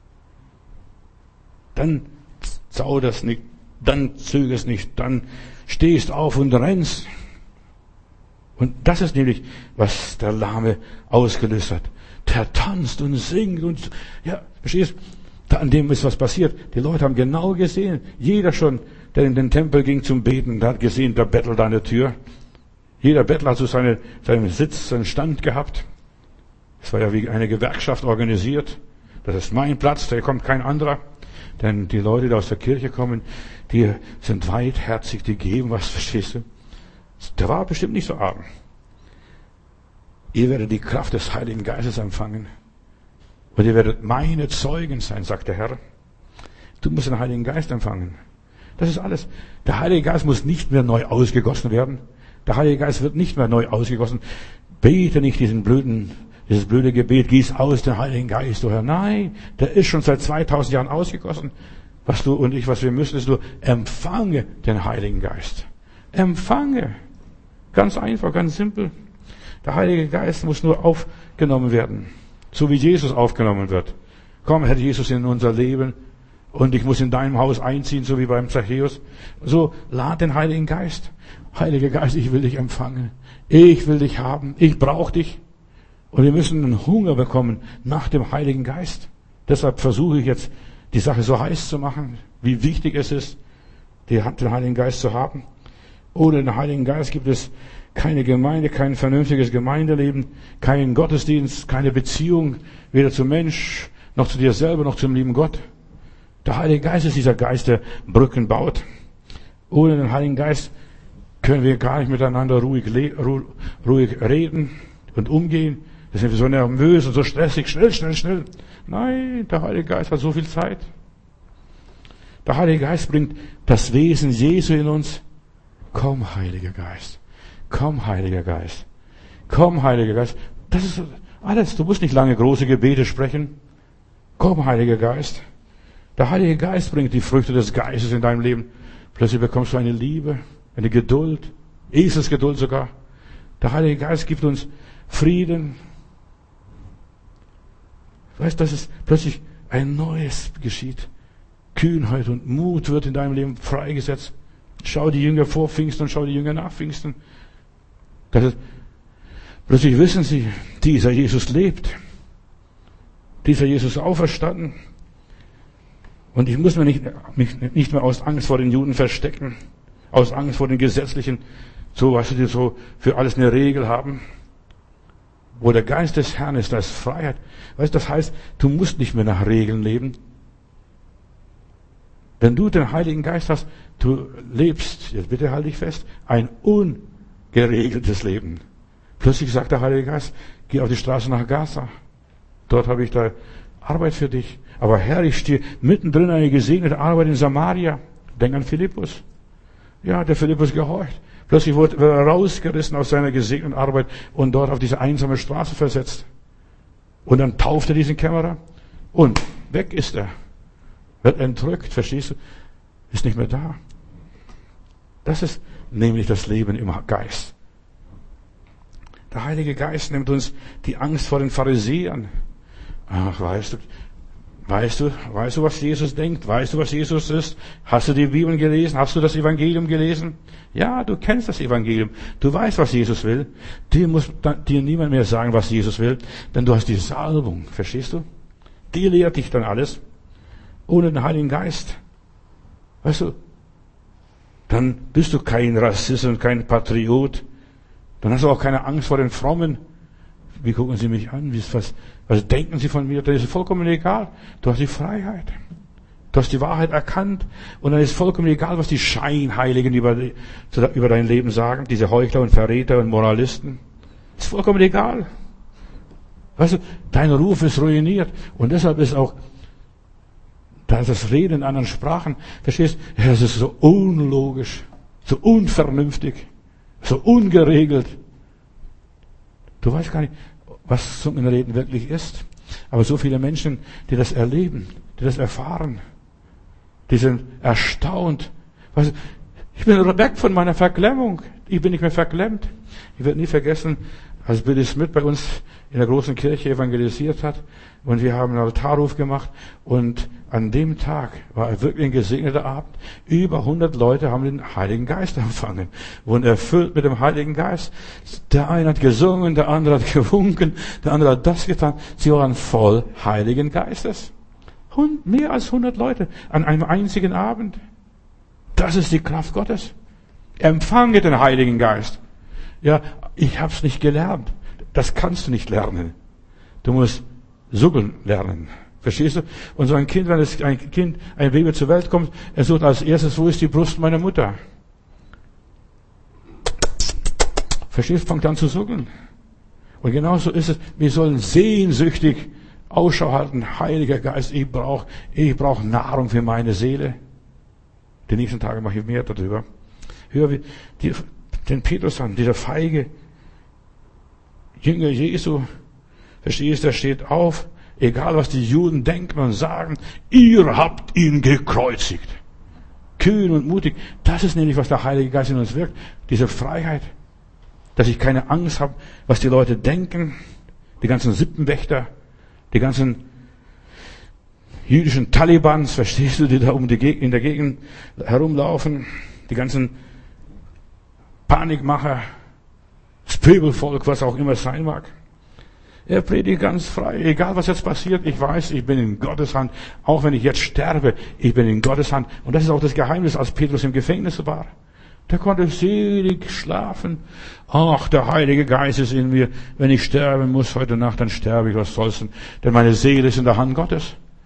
Dann zauderst nicht, dann zögerst nicht, dann stehst auf und rennst. Und das ist nämlich, was der Lahme ausgelöst hat. Der tanzt und singt und, ja, verstehst du? An dem ist was passiert. Die Leute haben genau gesehen. Jeder schon, der in den Tempel ging zum Beten, der hat gesehen, der bettelt an der Tür. Jeder Bettler hat so seine, seinen Sitz, seinen Stand gehabt. Es war ja wie eine Gewerkschaft organisiert. Das ist mein Platz, da kommt kein anderer. Denn die Leute, die aus der Kirche kommen, die sind weitherzig, die geben was, verstehst du? Der war bestimmt nicht so arm. Ihr werdet die Kraft des Heiligen Geistes empfangen. Und ihr werdet meine Zeugen sein, sagt der Herr. Du musst den Heiligen Geist empfangen. Das ist alles. Der Heilige Geist muss nicht mehr neu ausgegossen werden. Der Heilige Geist wird nicht mehr neu ausgegossen. Bete nicht diesen blöden, dieses blöde Gebet, gieß aus den Heiligen Geist, du Herr. Nein, der ist schon seit zweitausend Jahren ausgegossen. Was du und ich, was wir müssen, ist nur, empfange den Heiligen Geist. Empfange. Ganz einfach, ganz simpel. Der Heilige Geist muss nur aufgenommen werden. So wie Jesus aufgenommen wird. Komm, Herr Jesus, in unser Leben. Und ich muss in deinem Haus einziehen, so wie beim Zachäus. So, lad den Heiligen Geist. Heiliger Geist, ich will dich empfangen. Ich will dich haben. Ich brauche dich. Und wir müssen einen Hunger bekommen nach dem Heiligen Geist. Deshalb versuche ich jetzt, die Sache so heiß zu machen, wie wichtig es ist, den Heiligen Geist zu haben. Ohne den Heiligen Geist gibt es keine Gemeinde, kein vernünftiges Gemeindeleben, keinen Gottesdienst, keine Beziehung, weder zum Mensch, noch zu dir selber, noch zum lieben Gott. Der Heilige Geist ist dieser Geist, der Brücken baut. Ohne den Heiligen Geist können wir gar nicht miteinander ruhig, ruhig reden und umgehen. Da sind wir so nervös und so stressig, schnell, schnell, schnell. Nein, der Heilige Geist hat so viel Zeit. Der Heilige Geist bringt das Wesen Jesu in uns. Komm, Heiliger Geist. Komm, Heiliger Geist. Komm, Heiliger Geist. Das ist alles. Du musst nicht lange große Gebete sprechen. Komm, Heiliger Geist. Der Heilige Geist bringt die Früchte des Geistes in deinem Leben. Plötzlich bekommst du eine Liebe, eine Geduld, Eselsgeduld sogar. Der Heilige Geist gibt uns Frieden. Weißt du, dass es plötzlich ein Neues geschieht. Kühnheit und Mut wird in deinem Leben freigesetzt. Schau die Jünger vor Pfingsten und schau die Jünger nach Pfingsten. Das ist, plötzlich wissen sie, dieser Jesus lebt. Dieser Jesus ist auferstanden. Und ich muss mich nicht, mich nicht mehr aus Angst vor den Juden verstecken. Aus Angst vor den Gesetzlichen. So, weißt du, die so für alles eine Regel haben. Wo der Geist des Herrn ist, da ist Freiheit. Weißt du, das heißt, du musst nicht mehr nach Regeln leben. Wenn du den Heiligen Geist hast, du lebst, jetzt bitte halte dich fest, ein ungeregeltes Leben. Plötzlich sagt der Heilige Geist, geh auf die Straße nach Gaza. Dort habe ich da Arbeit für dich. Aber Herr, ich stehe mittendrin eine gesegnete Arbeit in Samaria. Denk an Philippus. Ja, der Philippus gehorcht. Plötzlich wurde er rausgerissen aus seiner gesegneten Arbeit und dort auf diese einsame Straße versetzt. Und dann tauft er diesen Kämmerer und weg ist er. Wird entrückt, verstehst du? Ist nicht mehr da. Das ist nämlich das Leben im Geist. Der Heilige Geist nimmt uns die Angst vor den Pharisäern. Ach, weißt du, weißt du, weißt du, was Jesus denkt? Weißt du, was Jesus ist? Hast du die Bibel gelesen? Hast du das Evangelium gelesen? Ja, du kennst das Evangelium. Du weißt, was Jesus will. Dir muss dir niemand mehr sagen, was Jesus will, denn du hast die Salbung. Verstehst du? Die lehrt dich dann alles. Ohne den Heiligen Geist. Weißt du, dann bist du kein Rassist und kein Patriot. Dann hast du auch keine Angst vor den Frommen. Wie gucken sie mich an? Wie, was, was denken sie von mir? Das ist vollkommen egal. Du hast die Freiheit. Du hast die Wahrheit erkannt. Und dann ist vollkommen egal, was die Scheinheiligen über, über dein Leben sagen. Diese Heuchler und Verräter und Moralisten. Ist vollkommen egal. Weißt du, dein Ruf ist ruiniert. Und deshalb ist auch da ist das Reden in anderen Sprachen, verstehst du? Ja, das ist so unlogisch, so unvernünftig, so ungeregelt. Du weißt gar nicht, was Zungenreden wirklich ist. Aber so viele Menschen, die das erleben, die das erfahren, die sind erstaunt. Weißt du, ich bin weg von meiner Verklemmung. Ich bin nicht mehr verklemmt. Ich werde nie vergessen, als Billy Smith bei uns in der großen Kirche evangelisiert hat und wir haben einen Altarruf gemacht und an dem Tag war wirklich ein gesegneter Abend. Über hundert Leute haben den Heiligen Geist empfangen, wurden erfüllt mit dem Heiligen Geist. Der eine hat gesungen, der andere hat gewunken, der andere hat das getan. Sie waren voll Heiligen Geistes. Und mehr als hundert Leute an einem einzigen Abend. Das ist die Kraft Gottes. Empfange den Heiligen Geist. Ja, ich hab's nicht gelernt. Das kannst du nicht lernen. Du musst suckeln lernen. Verstehst du? Und so ein Kind, wenn es ein Kind, ein Baby zur Welt kommt, er sucht als erstes, wo ist die Brust meiner Mutter? Verstehst du? Fängt an zu suckeln. Und genauso ist es. Wir sollen sehnsüchtig Ausschau halten. Heiliger Geist, ich brauche, ich brauche Nahrung für meine Seele. Die nächsten Tage mache ich mehr darüber. Hör wie die, den Petrus an, dieser feige Jünger Jesu. Verstehst du? Er steht auf. Egal, was die Juden denken und sagen, ihr habt ihn gekreuzigt. Kühn und mutig. Das ist nämlich, was der Heilige Geist in uns wirkt. Diese Freiheit. Dass ich keine Angst habe, was die Leute denken. Die ganzen Sippenwächter. Die ganzen jüdischen Talibans, verstehst du, die da um die Gegend, in der Gegend herumlaufen. Die ganzen Panikmacher. Das Pöbelvolk, was auch immer es sein mag. Er predigt ganz frei, egal was jetzt passiert, ich weiß, ich bin in Gottes Hand, auch wenn ich jetzt sterbe, ich bin in Gottes Hand. Und das ist auch das Geheimnis, als Petrus im Gefängnis war. Der konnte selig schlafen. Ach, der Heilige Geist ist in mir. Wenn ich sterben muss heute Nacht, dann sterbe ich, was soll's denn? Denn meine Seele ist in der Hand Gottes.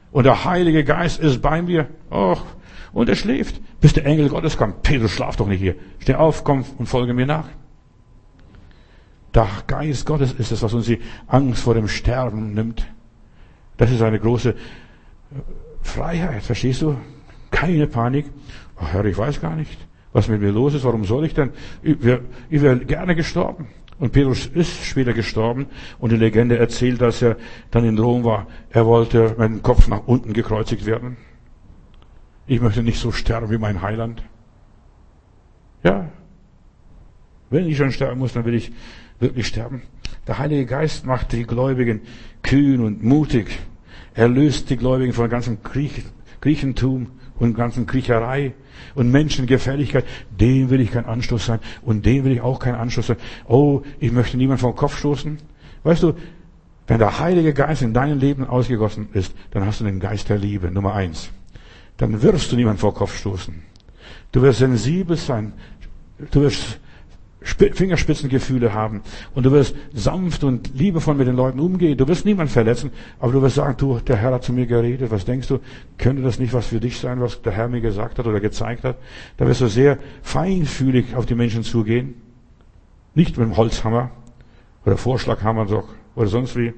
Und der Heilige Geist ist bei mir. Och, und er schläft, bis der Engel Gottes kommt. Petrus, schlaf doch nicht hier. Steh auf, komm und folge mir nach. Der Geist Gottes ist es, was uns die Angst vor dem Sterben nimmt. Das ist eine große Freiheit, verstehst du? Keine Panik. Oh Herr, ich weiß gar nicht, was mit mir los ist. Warum soll ich denn? Ich wäre wär gerne gestorben. Und Petrus ist später gestorben. Und die Legende erzählt, dass er dann in Rom war. Er wollte mit dem Kopf nach unten gekreuzigt werden. Ich möchte nicht so sterben wie mein Heiland. Ja. Wenn ich schon sterben muss, dann will ich wirklich sterben. Der Heilige Geist macht die Gläubigen kühn und mutig. Er löst die Gläubigen von ganzem Griech, Griechentum und ganzen Kriecherei und Menschengefälligkeit. Dem will ich kein Anstoß sein und dem will ich auch kein Anstoß sein. Oh, ich möchte niemand vom Kopf stoßen. Weißt du, wenn der Heilige Geist in deinem Leben ausgegossen ist, dann hast du den Geist der Liebe, Nummer eins. Dann wirst du niemand vor Kopf stoßen. Du wirst sensibel sein. Du wirst Fingerspitzengefühle haben. Und du wirst sanft und liebevoll mit den Leuten umgehen. Du wirst niemanden verletzen, aber du wirst sagen, du, der Herr hat zu mir geredet. Was denkst du? Könnte das nicht was für dich sein, was der Herr mir gesagt hat oder gezeigt hat? Da wirst du sehr feinfühlig auf die Menschen zugehen. Nicht mit dem Holzhammer oder Vorschlaghammer oder sonst wie.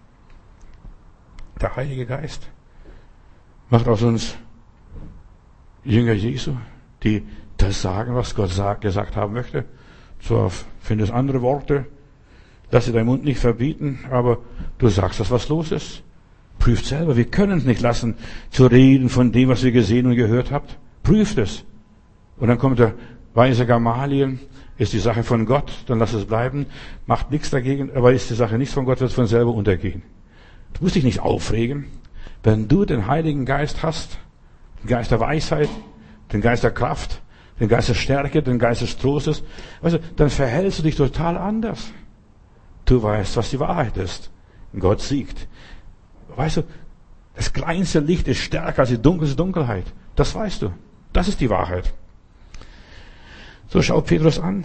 Der Heilige Geist macht aus uns Jünger Jesu, die das sagen, was Gott sagt, gesagt haben möchte. So findest andere Worte. Lass dir deinen Mund nicht verbieten, aber du sagst das, was los ist. Prüft selber. Wir können es nicht lassen, zu reden von dem, was ihr gesehen und gehört habt. Prüft es. Und dann kommt der weise Gamaliel. Ist die Sache von Gott, dann lass es bleiben. Macht nichts dagegen. Aber ist die Sache nicht von Gott, wird es von selber untergehen. Du musst dich nicht aufregen. Wenn du den Heiligen Geist hast, den Geist der Weisheit, den Geist der Kraft, den Geist der Stärke, den Geist des Trostes, weißt du, dann verhältst du dich total anders. Du weißt, was die Wahrheit ist. Gott siegt. Weißt du, das kleinste Licht ist stärker als die dunkelste Dunkelheit. Das weißt du. Das ist die Wahrheit. So schaut Petrus an,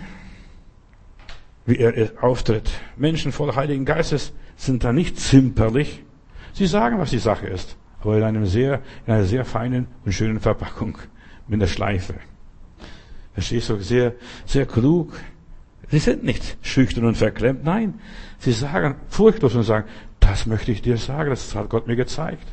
wie er auftritt. Menschen voll Heiligen Geistes sind da nicht zimperlich. Sie sagen, was die Sache ist, aber in einem sehr, in einer sehr feinen und schönen Verpackung mit einer Schleife. Verstehst du, sehr, sehr klug. Sie sind nicht schüchtern und verklemmt. Nein, sie sagen furchtlos und sagen, das möchte ich dir sagen, das hat Gott mir gezeigt.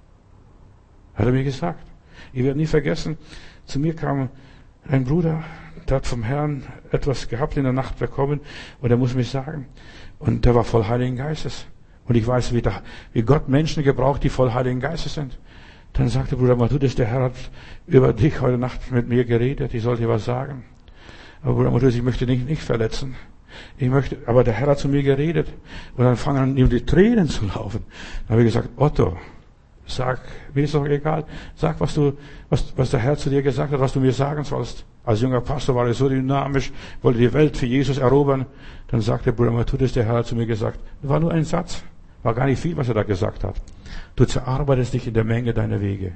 Hat er mir gesagt. Ich werde nie vergessen, zu mir kam ein Bruder, der hat vom Herrn etwas gehabt in der Nacht bekommen und er muss mich sagen. Und der war voll Heiligen Geistes. Und ich weiß, wie, da, wie Gott Menschen gebraucht, die voll Heiligen Geistes sind. Dann sagte Bruder Matthäus, der Herr hat über dich heute Nacht mit mir geredet, ich sollte dir was sagen. Aber Bruder Matthäus, ich möchte dich nicht verletzen. Ich möchte, aber der Herr hat zu mir geredet. Und dann fangen an, ihm die Tränen zu laufen. Dann habe ich gesagt, Otto, sag, mir ist doch egal, sag, was du, was, was der Herr zu dir gesagt hat, was du mir sagen sollst. Als junger Pastor war er so dynamisch, wollte die Welt für Jesus erobern. Dann sagte Bruder Matthäus, der Herr hat zu mir gesagt, das war nur ein Satz. War gar nicht viel, was er da gesagt hat. Du zerarbeitest dich in der Menge deiner Wege.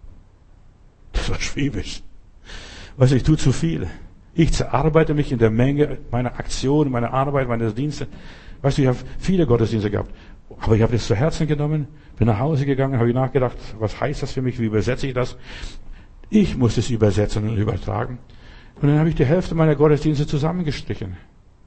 Das war schwäbisch. Weißt du, ich tue zu viel. Ich zerarbeite mich in der Menge meiner Aktionen, meiner Arbeit, meines Dienstes. Weißt du, ich habe viele Gottesdienste gehabt. Aber ich habe das zu Herzen genommen, bin nach Hause gegangen, habe ich nachgedacht, was heißt das für mich, wie übersetze ich das? Ich muss es übersetzen und übertragen. Und dann habe ich die Hälfte meiner Gottesdienste zusammengestrichen.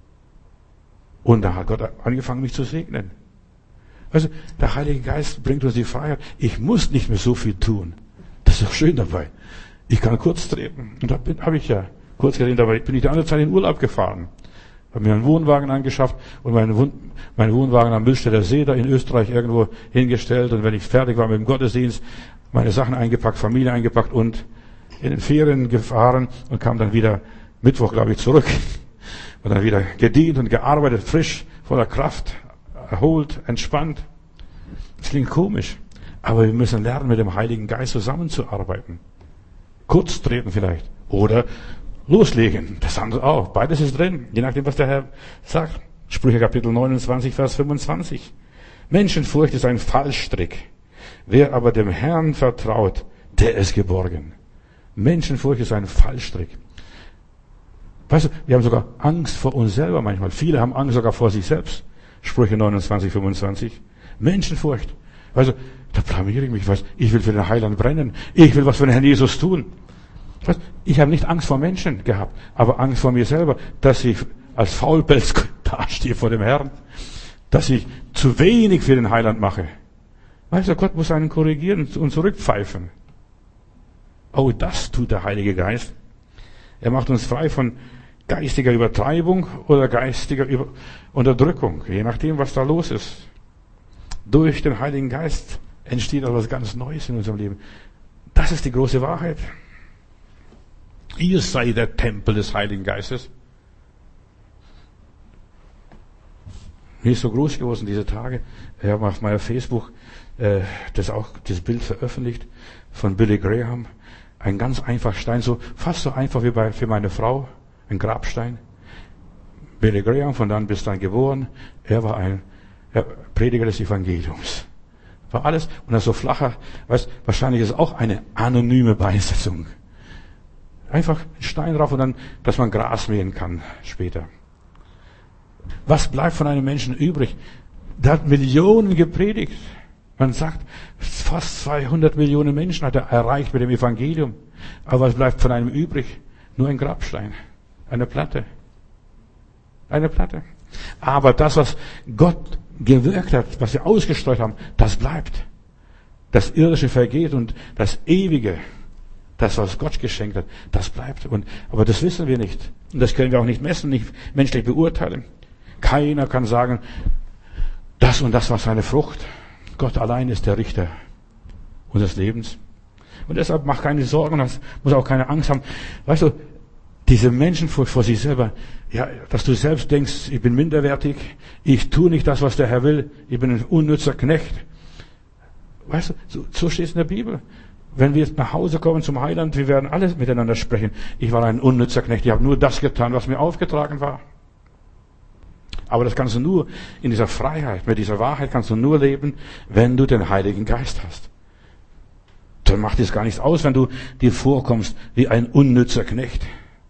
Und da hat Gott angefangen, mich zu segnen. Also, der Heilige Geist bringt uns die Freiheit. Ich muss nicht mehr so viel tun. Das ist doch schön dabei. Ich kann kurz treten. Und da habe ich ja kurz geredet, dabei bin ich die andere Zeit in Urlaub gefahren. Habe mir einen Wohnwagen angeschafft und meinen, Wohn- meinen Wohnwagen am Mühlstädter See da in Österreich irgendwo hingestellt. Und wenn ich fertig war mit dem Gottesdienst, meine Sachen eingepackt, Familie eingepackt und in den Ferien gefahren und kam dann wieder Mittwoch, glaube ich, zurück. Und dann wieder gedient und gearbeitet, frisch, voller Kraft, erholt, entspannt. Das klingt komisch, aber wir müssen lernen, mit dem Heiligen Geist zusammenzuarbeiten. Kurz treten vielleicht oder loslegen. Das andere auch. Beides ist drin, je nachdem, was der Herr sagt. Sprüche Kapitel neunundzwanzig, Vers fünfundzwanzig. Menschenfurcht ist ein Fallstrick. Wer aber dem Herrn vertraut, der ist geborgen. Menschenfurcht ist ein Fallstrick. Weißt du, wir haben sogar Angst vor uns selber manchmal. Viele haben Angst sogar vor sich selbst. Sprüche neunundzwanzig, fünfundzwanzig. Menschenfurcht. Also, da blamiere ich mich. Was? Ich will für den Heiland brennen. Ich will was für den Herrn Jesus tun. Was? Ich habe nicht Angst vor Menschen gehabt, aber Angst vor mir selber, dass ich als Faulpelz dastehe vor dem Herrn, dass ich zu wenig für den Heiland mache. Weißt du, Gott muss einen korrigieren und zurückpfeifen. Oh, das tut der Heilige Geist. Er macht uns frei von geistiger Übertreibung oder geistiger Über- Unterdrückung, je nachdem, was da los ist. Durch den Heiligen Geist entsteht etwas ganz Neues in unserem Leben. Das ist die große Wahrheit. Ihr seid der Tempel des Heiligen Geistes. Mir ist so groß geworden diese Tage. Ich habe auf meiner Facebook äh, das auch das Bild veröffentlicht von Billy Graham. Ein ganz einfacher Stein, so fast so einfach wie bei für meine Frau, ein Grabstein. Billy Graham, von dann bis dann geboren. Er war ein er, Prediger des Evangeliums. War alles und das so flacher. Weißt, wahrscheinlich ist es auch eine anonyme Beisetzung. Einfach ein Stein drauf und dann, dass man Gras mähen kann später. Was bleibt von einem Menschen übrig? Der hat Millionen gepredigt. Man sagt, fast zweihundert Millionen Menschen hat er erreicht mit dem Evangelium. Aber was bleibt von einem übrig? Nur ein Grabstein. Eine Platte. Eine Platte. Aber das, was Gott gewirkt hat, was wir ausgestreut haben, das bleibt. Das Irdische vergeht und das Ewige, das, was Gott geschenkt hat, das bleibt. Und, aber das wissen wir nicht. Und das können wir auch nicht messen, nicht menschlich beurteilen. Keiner kann sagen, das und das war seine Frucht. Gott allein ist der Richter unseres Lebens. Und deshalb mach keine Sorgen, muss auch keine Angst haben. Weißt du, diese Menschen vor, vor sich selber, ja, dass du selbst denkst, ich bin minderwertig, ich tue nicht das, was der Herr will, ich bin ein unnützer Knecht. Weißt du, so, so steht es in der Bibel. Wenn wir jetzt nach Hause kommen zum Heiland, wir werden alles miteinander sprechen. Ich war ein unnützer Knecht, ich habe nur das getan, was mir aufgetragen war. Aber das kannst du nur in dieser Freiheit, mit dieser Wahrheit kannst du nur leben, wenn du den Heiligen Geist hast. Dann macht es gar nichts aus, wenn du dir vorkommst wie ein unnützer Knecht.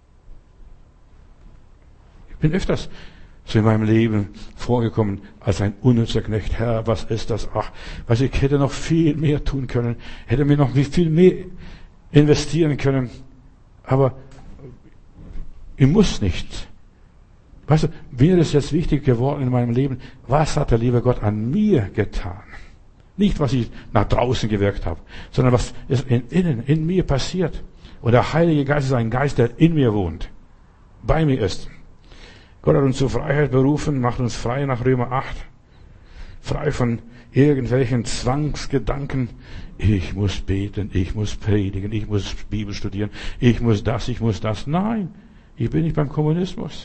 Ich bin öfters so in meinem Leben vorgekommen als ein unnützer Knecht. Herr, was ist das? Ach, weiß ich, hätte noch viel mehr tun können, hätte mir noch viel mehr investieren können. Aber ich muss nicht. Weißt du, mir ist jetzt wichtig geworden in meinem Leben, was hat der liebe Gott an mir getan? Nicht, was ich nach draußen gewirkt habe, sondern was ist in, innen, in mir passiert. Und der Heilige Geist ist ein Geist, der in mir wohnt, bei mir ist. Gott hat uns zur Freiheit berufen, macht uns frei nach Römer acht. Frei von irgendwelchen Zwangsgedanken. Ich muss beten, ich muss predigen, ich muss Bibel studieren, ich muss das, ich muss das. Nein, ich bin nicht beim Kommunismus.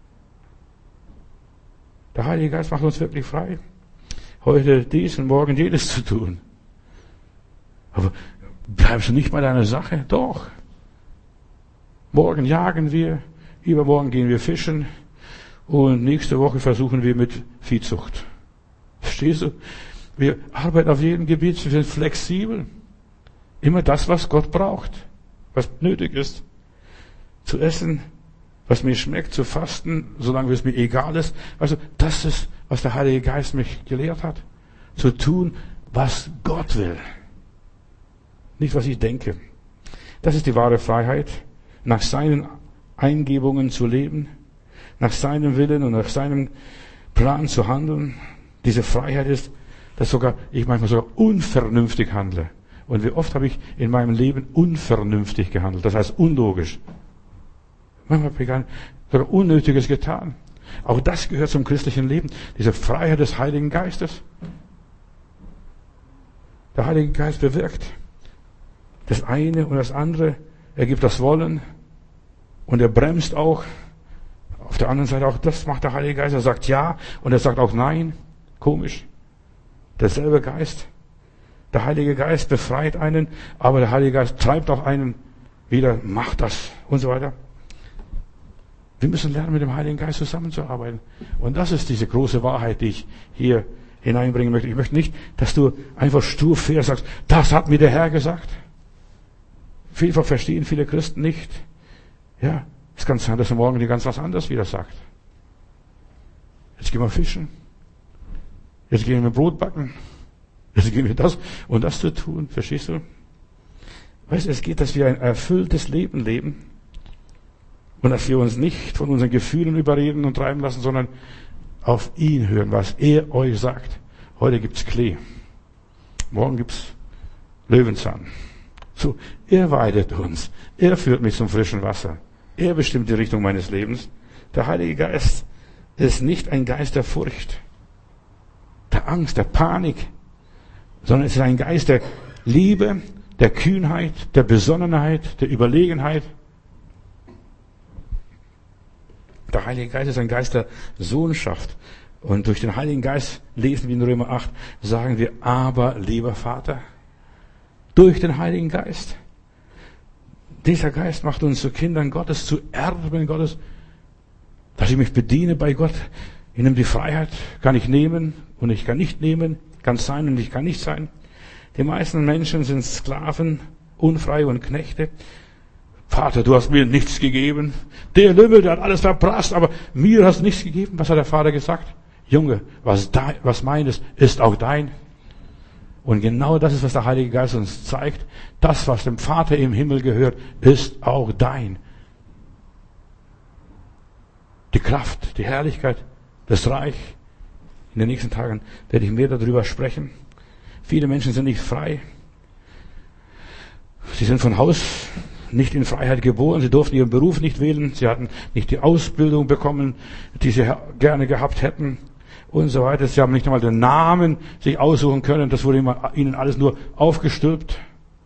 Der Heilige Geist macht uns wirklich frei, heute dies und morgen jenes zu tun. Aber bleibst du nicht bei deiner Sache? Doch. Morgen jagen wir, übermorgen gehen wir fischen und nächste Woche versuchen wir mit Viehzucht. Verstehst du? Wir arbeiten auf jedem Gebiet, wir sind flexibel. Immer das, was Gott braucht, was nötig ist. Zu essen, was mir schmeckt, zu fasten, solange es mir egal ist. Also, das ist, was der Heilige Geist mich gelehrt hat. Zu tun, was Gott will. Nicht, was ich denke. Das ist die wahre Freiheit. Nach seinen Eingebungen zu leben. Nach seinem Willen und nach seinem Plan zu handeln. Diese Freiheit ist, dass sogar, ich manchmal sogar unvernünftig handle. Und wie oft habe ich in meinem Leben unvernünftig gehandelt. Das heißt unlogisch. Manchmal habe ich sogar Unnötiges getan. Auch das gehört zum christlichen Leben. Diese Freiheit des Heiligen Geistes. Der Heilige Geist bewirkt das eine und das andere. Er gibt das Wollen und er bremst auch. Auf der anderen Seite auch, das macht der Heilige Geist. Er sagt ja und er sagt auch nein. Komisch. Derselbe Geist. Der Heilige Geist befreit einen, aber der Heilige Geist treibt auch einen wieder, macht das und so weiter. Wir müssen lernen, mit dem Heiligen Geist zusammenzuarbeiten. Und das ist diese große Wahrheit, die ich hier hineinbringen möchte. Ich möchte nicht, dass du einfach stur fair sagst, das hat mir der Herr gesagt. Vielfach verstehen viele Christen nicht. Ja, es kann sein, dass er morgen dir ganz was anderes wieder sagt. Jetzt gehen wir fischen. Jetzt gehen wir Brot backen. Es geht mir das und das zu tun, verstehst du? Weißt du, es geht, dass wir ein erfülltes Leben leben und dass wir uns nicht von unseren Gefühlen überreden und treiben lassen, sondern auf ihn hören, was er euch sagt. Heute gibt's Klee. Morgen gibt's Löwenzahn. So, er weidet uns. Er führt mich zum frischen Wasser. Er bestimmt die Richtung meines Lebens. Der Heilige Geist ist nicht ein Geist der Furcht, der Angst, der Panik, sondern es ist ein Geist der Liebe, der Kühnheit, der Besonnenheit, der Überlegenheit. Der Heilige Geist ist ein Geist der Sohnschaft. Und durch den Heiligen Geist lesen wir in Römer acht, sagen wir, aber lieber Vater, durch den Heiligen Geist. Dieser Geist macht uns zu Kindern Gottes, zu Erben Gottes, dass ich mich bediene bei Gott. Ich nehme die Freiheit, kann ich nehmen und ich kann nicht nehmen, kann sein und ich kann nicht sein. Die meisten Menschen sind Sklaven, unfrei und Knechte. Vater, du hast mir nichts gegeben. Der Lümmel, der hat alles verprasst, aber mir hast nichts gegeben. Was hat der Vater gesagt? Junge, was, dein, was meines ist auch dein. Und genau das ist, was der Heilige Geist uns zeigt. Das, was dem Vater im Himmel gehört, ist auch dein. Die Kraft, die Herrlichkeit, das Reich. In den nächsten Tagen werde ich mehr darüber sprechen. Viele Menschen sind nicht frei. Sie sind von Haus nicht in Freiheit geboren. Sie durften ihren Beruf nicht wählen. Sie hatten nicht die Ausbildung bekommen, die sie gerne gehabt hätten. Und so weiter. Sie haben nicht einmal den Namen sich aussuchen können. Das wurde ihnen alles nur aufgestülpt.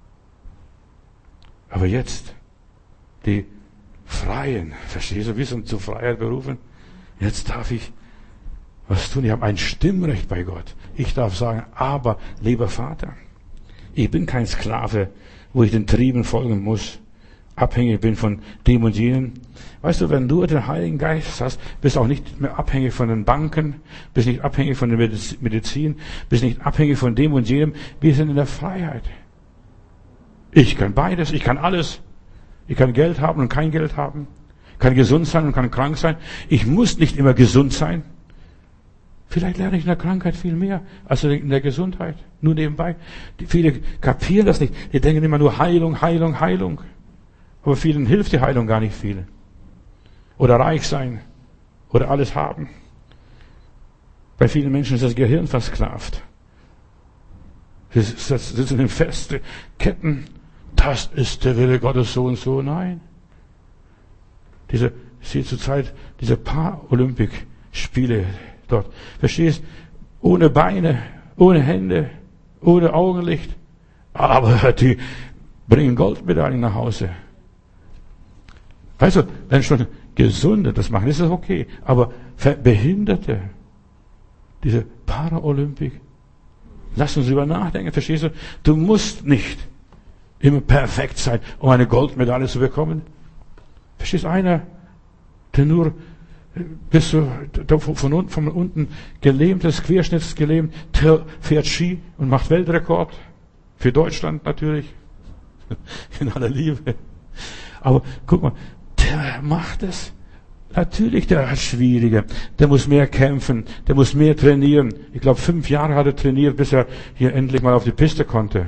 Aber jetzt, die Freien, verstehst du, wir sind zur Freiheit berufen. Jetzt darf ich was tun. Ich habe ein Stimmrecht bei Gott. Ich darf sagen, aber, lieber Vater, ich bin kein Sklave, wo ich den Trieben folgen muss, abhängig bin von dem und jenem. Weißt du, wenn du den Heiligen Geist hast, bist du auch nicht mehr abhängig von den Banken, bist nicht abhängig von der Medizin, bist nicht abhängig von dem und jenem. Wir sind in der Freiheit. Ich kann beides, ich kann alles. Ich kann Geld haben und kein Geld haben. Ich kann gesund sein und kann krank sein. Ich muss nicht immer gesund sein. Vielleicht lerne ich in der Krankheit viel mehr als in der Gesundheit. Nur nebenbei. Die, viele kapieren das nicht. Die denken immer nur Heilung, Heilung, Heilung. Aber vielen hilft die Heilung gar nicht viel. Oder reich sein. Oder alles haben. Bei vielen Menschen ist das Gehirn versklavt. Sie sitzen in feste Ketten. Das ist der Wille Gottes so und so. Nein. Diese, ich sehe zurzeit diese Paralympik-Spiele dort. Verstehst? Ohne Beine, ohne Hände, ohne Augenlicht. Aber die bringen Goldmedaillen nach Hause. Weißt du, wenn schon Gesunde das machen, ist das okay. Aber Behinderte, diese Paralympik, lass uns drüber nachdenken, verstehst du? Du musst nicht immer perfekt sein, um eine Goldmedaille zu bekommen. Verstehst du, einer, der nur bist du von unten, von unten gelähmt ist, querschnittsgelähmt, der fährt Ski und macht Weltrekord. Für Deutschland natürlich. In aller Liebe. Aber guck mal, der macht es. Natürlich, der hat schwieriger. Der muss mehr kämpfen. Der muss mehr trainieren. Ich glaube, fünf Jahre hat er trainiert, bis er hier endlich mal auf die Piste konnte.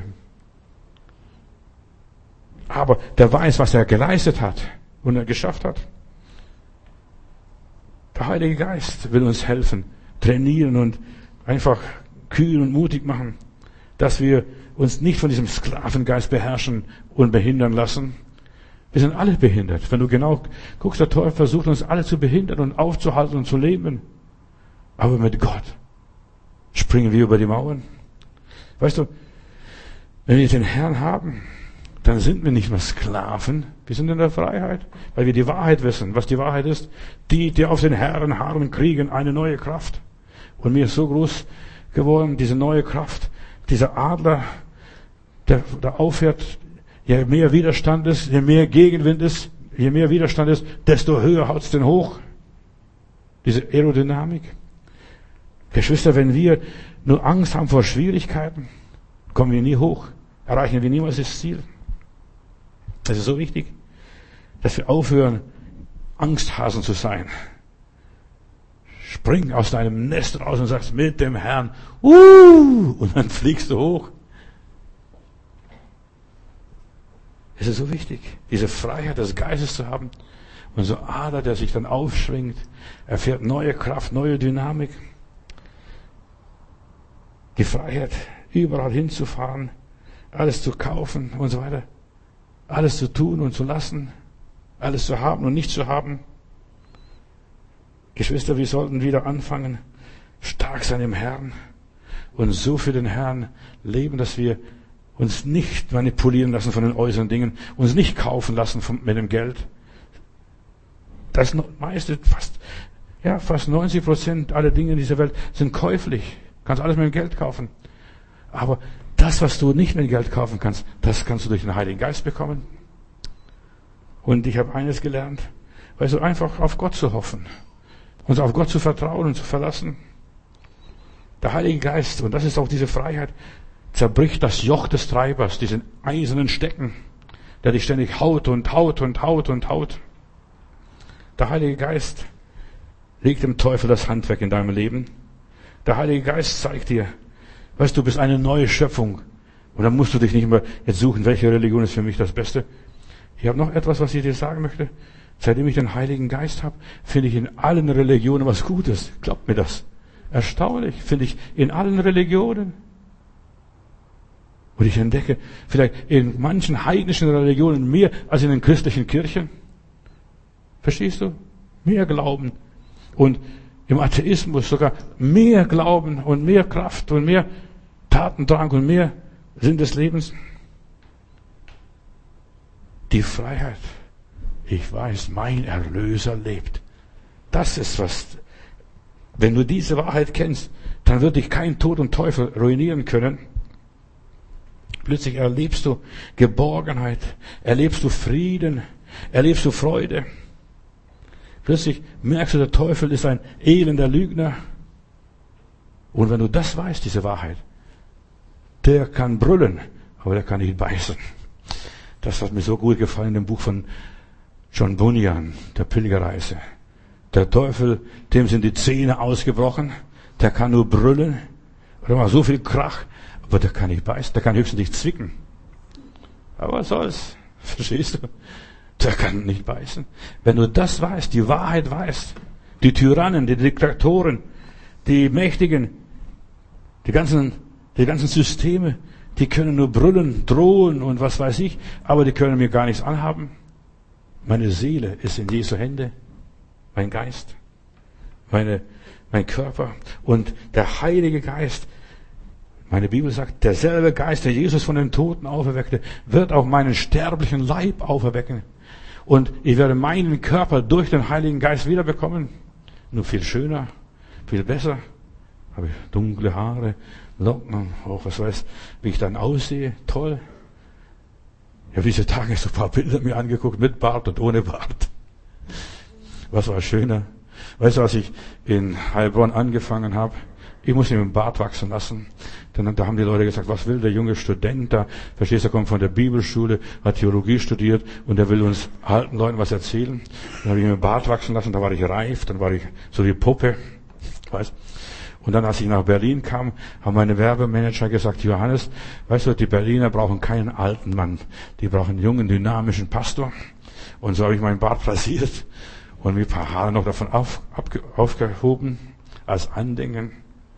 Aber der weiß, was er geleistet hat und er geschafft hat. Der Heilige Geist will uns helfen, trainieren und einfach kühl und mutig machen, dass wir uns nicht von diesem Sklavengeist beherrschen und behindern lassen. Wir sind alle behindert. Wenn du genau guckst, der Teufel versucht uns alle zu behindern und aufzuhalten und zu leben. Aber mit Gott springen wir über die Mauern. Weißt du, wenn wir den Herrn haben, dann sind wir nicht mehr Sklaven. Wir sind in der Freiheit, weil wir die Wahrheit wissen. Was die Wahrheit ist, die, die auf den Herren harren, kriegen eine neue Kraft. Und mir ist so groß geworden, diese neue Kraft, dieser Adler, der, der aufhört, je mehr Widerstand ist, je mehr Gegenwind ist, je mehr Widerstand ist, desto höher haut's den hoch. Diese Aerodynamik. Geschwister, wenn wir nur Angst haben vor Schwierigkeiten, kommen wir nie hoch, erreichen wir niemals das Ziel. Das ist so wichtig, dass wir aufhören, Angsthasen zu sein. spring aus deinem Nest raus und sagst mit dem Herrn, uh, und dann fliegst du hoch. Es ist so wichtig, diese Freiheit des Geistes zu haben. Und so Ader, der sich dann aufschwingt, erfährt neue Kraft, neue Dynamik. Die Freiheit, überall hinzufahren, alles zu kaufen und so weiter. Alles zu tun und zu lassen, alles zu haben und nicht zu haben. Geschwister, wir sollten wieder anfangen, stark sein im Herrn und so für den Herrn leben, dass wir uns nicht manipulieren lassen von den äußeren Dingen, uns nicht kaufen lassen von, mit dem Geld. Das meiste, fast, ja, fast neunzig Prozent aller Dinge in dieser Welt sind käuflich. Du kannst alles mit dem Geld kaufen. Aber das, was du nicht mit dem Geld kaufen kannst, das kannst du durch den Heiligen Geist bekommen. Und ich habe eines gelernt, weißt du, einfach auf Gott zu hoffen. Uns auf Gott zu vertrauen und zu verlassen. Der Heilige Geist, und das ist auch diese Freiheit, zerbricht das Joch des Treibers, diesen eisernen Stecken, der dich ständig haut und haut und haut und haut. Der Heilige Geist legt dem Teufel das Handwerk in deinem Leben. Der Heilige Geist zeigt dir, weißt du, du bist eine neue Schöpfung. Und dann musst du dich nicht mehr jetzt suchen, welche Religion ist für mich das Beste. Ich habe noch etwas, was ich dir sagen möchte. Seitdem ich den Heiligen Geist habe, finde ich in allen Religionen was Gutes. Glaubt mir das. Erstaunlich, finde ich in allen Religionen. Und ich entdecke vielleicht in manchen heidnischen Religionen mehr als in den christlichen Kirchen. Verstehst du? Mehr Glauben. Und im Atheismus sogar mehr Glauben und mehr Kraft und mehr Tatendrang und mehr Sinn des Lebens. Die Freiheit. Ich weiß, mein Erlöser lebt. Das ist was. Wenn du diese Wahrheit kennst, dann wird dich kein Tod und Teufel ruinieren können. Plötzlich erlebst du Geborgenheit, erlebst du Frieden, erlebst du Freude. Plötzlich merkst du, der Teufel ist ein elender Lügner. Und wenn du das weißt, diese Wahrheit, der kann brüllen, aber der kann nicht beißen. Das hat mir so gut gefallen in dem Buch von John Bunyan, der Pilgerreise. Der Teufel, dem sind die Zähne ausgebrochen, der kann nur brüllen, oder macht so viel Krach, aber der kann nicht beißen, der kann höchstens nicht zwicken. Aber was soll's? Verstehst du? Der kann nicht beißen. Wenn du das weißt, die Wahrheit weißt, die Tyrannen, die Diktatoren, die Mächtigen, die ganzen, die ganzen Systeme, die können nur brüllen, drohen und was weiß ich, aber die können mir gar nichts anhaben. Meine Seele ist in Jesu Hände, mein Geist, meine, mein Körper und der Heilige Geist. Meine Bibel sagt, derselbe Geist, der Jesus von den Toten auferweckte, wird auch meinen sterblichen Leib auferwecken. Und ich werde meinen Körper durch den Heiligen Geist wiederbekommen. Nur viel schöner, viel besser. Habe ich dunkle Haare, Locken, auch was weiß, wie ich dann aussehe. Toll. Ich habe diese Tage so ein paar Bilder mir angeguckt, mit Bart und ohne Bart. Was war schöner? Weißt du, als ich in Heilbronn angefangen habe, ich muss mir den Bart wachsen lassen. Dann, da haben die Leute gesagt, was will der junge Student da? Verstehst du, er kommt von der Bibelschule, hat Theologie studiert und er will uns alten Leuten was erzählen. Dann habe ich mir den Bart wachsen lassen, da war ich reif, dann war ich so wie Puppe. Weißt? Und dann, als ich nach Berlin kam, haben meine Werbemanager gesagt, Johannes, weißt du, die Berliner brauchen keinen alten Mann. Die brauchen einen jungen, dynamischen Pastor. Und so habe ich meinen Bart rasiert und mir ein paar Haare noch davon auf, abge, aufgehoben als Andenken.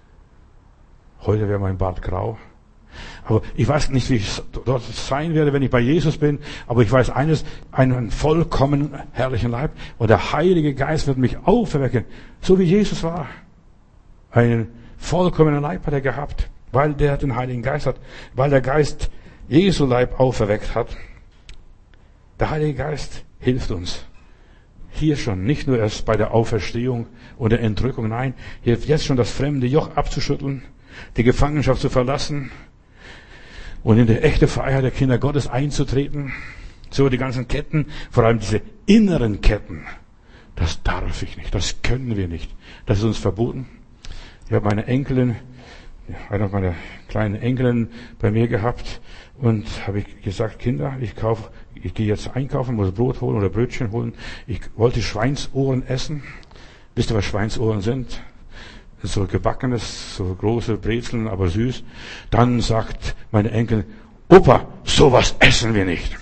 Heute wäre mein Bart grau. Aber ich weiß nicht, wie ich dort sein werde, wenn ich bei Jesus bin. Aber ich weiß eines, einen vollkommen herrlichen Leib. Und der Heilige Geist wird mich auferwecken, so wie Jesus war. Einen vollkommenen Leib hat er gehabt, weil der den Heiligen Geist hat, weil der Geist Jesu Leib auferweckt hat. Der Heilige Geist hilft uns. Hier schon, nicht nur erst bei der Auferstehung und der Entrückung, nein, hilft jetzt schon das fremde Joch abzuschütteln, die Gefangenschaft zu verlassen und in die echte Freiheit der Kinder Gottes einzutreten. So die ganzen Ketten, vor allem diese inneren Ketten, das darf ich nicht, das können wir nicht, das ist uns verboten. Ich habe meine Enkelin, eine meiner kleinen Enkelin bei mir gehabt und habe ich gesagt, Kinder, ich kaufe, ich gehe jetzt einkaufen, muss Brot holen oder Brötchen holen. Ich wollte Schweinsohren essen, Wisst ihr, was Schweinsohren sind? So gebackenes, so große Brezeln, aber süß. Dann sagt meine Enkel, Opa, sowas essen wir nicht.